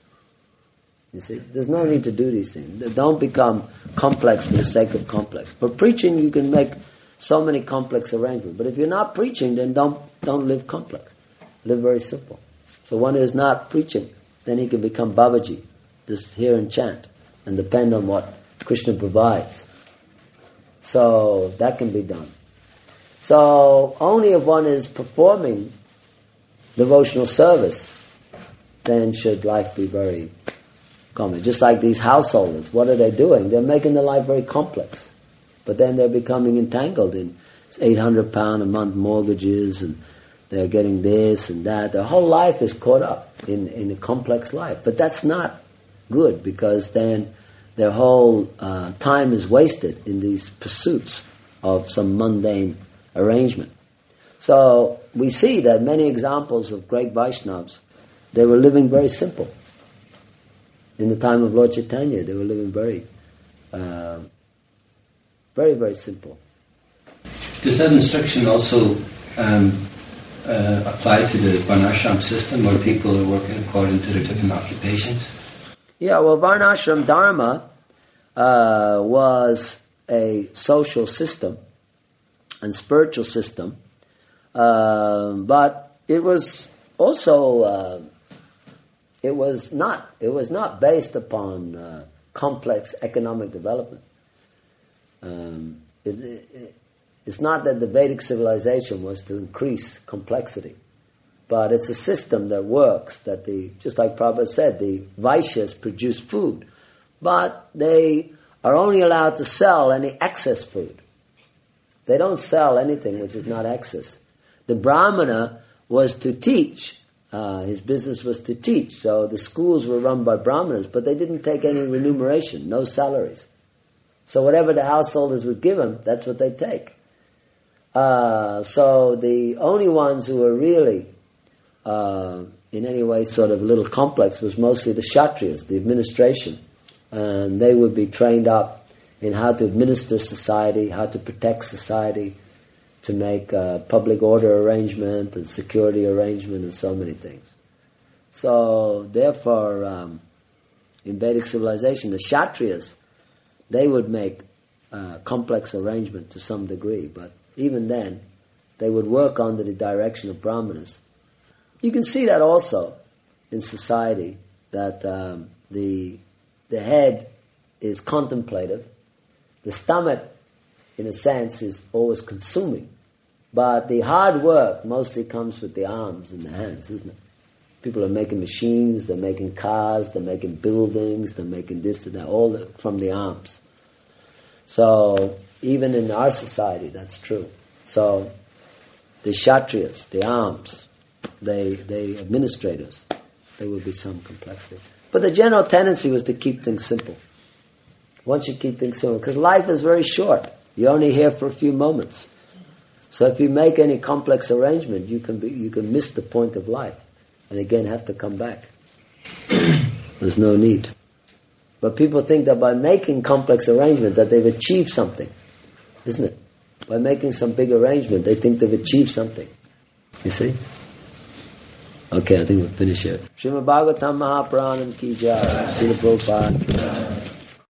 You see, there's no need to do these things. Don't become complex for the sake of complex. For preaching, you can make so many complex arrangements. But if you're not preaching, then don't don't live complex. Live very simple. So one who is not preaching, then he can become Babaji, just hear and chant, and depend on what Krishna provides. So that can be done. So only if one is performing devotional service, then should life be very common. Just like these householders, what are they doing? They're making their life very complex. But then they're becoming entangled in eight hundred pound a month mortgages, and they're getting this and that. Their whole life is caught up in, in a complex life. But that's not good, because then their whole uh, time is wasted in these pursuits of some mundane arrangement. So we see that many examples of great Vaishnavas, they were living very simple. In the time of Lord Chaitanya, they were living very, uh, very, very simple. Does that instruction also um, uh, apply to the Varnashram system, where people are working according to their different occupations? Yeah, well, Varnashram Dharma uh, was a social system and spiritual system, uh, but it was also uh, it was not it was not based upon uh, complex economic development. Um, it, it, it's not that the Vedic civilization was to increase complexity, but it's a system that works. That the just like Prabhupada said, the Vaishyas produce food, but they are only allowed to sell any excess food. They don't sell anything which is not excess. The Brahmana was to teach. Uh, his business was to teach. So the schools were run by Brahmanas, but they didn't take any remuneration, no salaries. So whatever the householders would give him, that's what they'd take. Uh, so the only ones who were really, uh, in any way, sort of a little complex was mostly the Kshatriyas, the administration. And they would be trained up in how to administer society, how to protect society, to make uh, public order arrangement and security arrangement and so many things. So therefore, um, in Vedic civilization, the Kshatriyas, they would make uh, complex arrangement to some degree, but even then, they would work under the direction of Brahmanas. You can see that also in society, that um, the the head is contemplative, the stomach, in a sense, is always consuming, but the hard work mostly comes with the arms and the hands, isn't it? People are making machines, they're making cars, they're making buildings, they're making this and that, all the, from the arms. So, even in our society, that's true. So, the Kshatriyas, the arms, they, they administrators, there will be some complexity. But the general tendency was to keep things simple. Once you keep things simple, because life is very short. You're only here for a few moments. So if you make any complex arrangement, you can be, you can miss the point of life, and again have to come back. There's no need. But people think that by making complex arrangement that they've achieved something, isn't it? By making some big arrangement, they think they've achieved something. You see? Okay, I think we'll finish here. Srimad Bhagavatam Mahapuranam ki jai. Srila Prabhupada ki jai.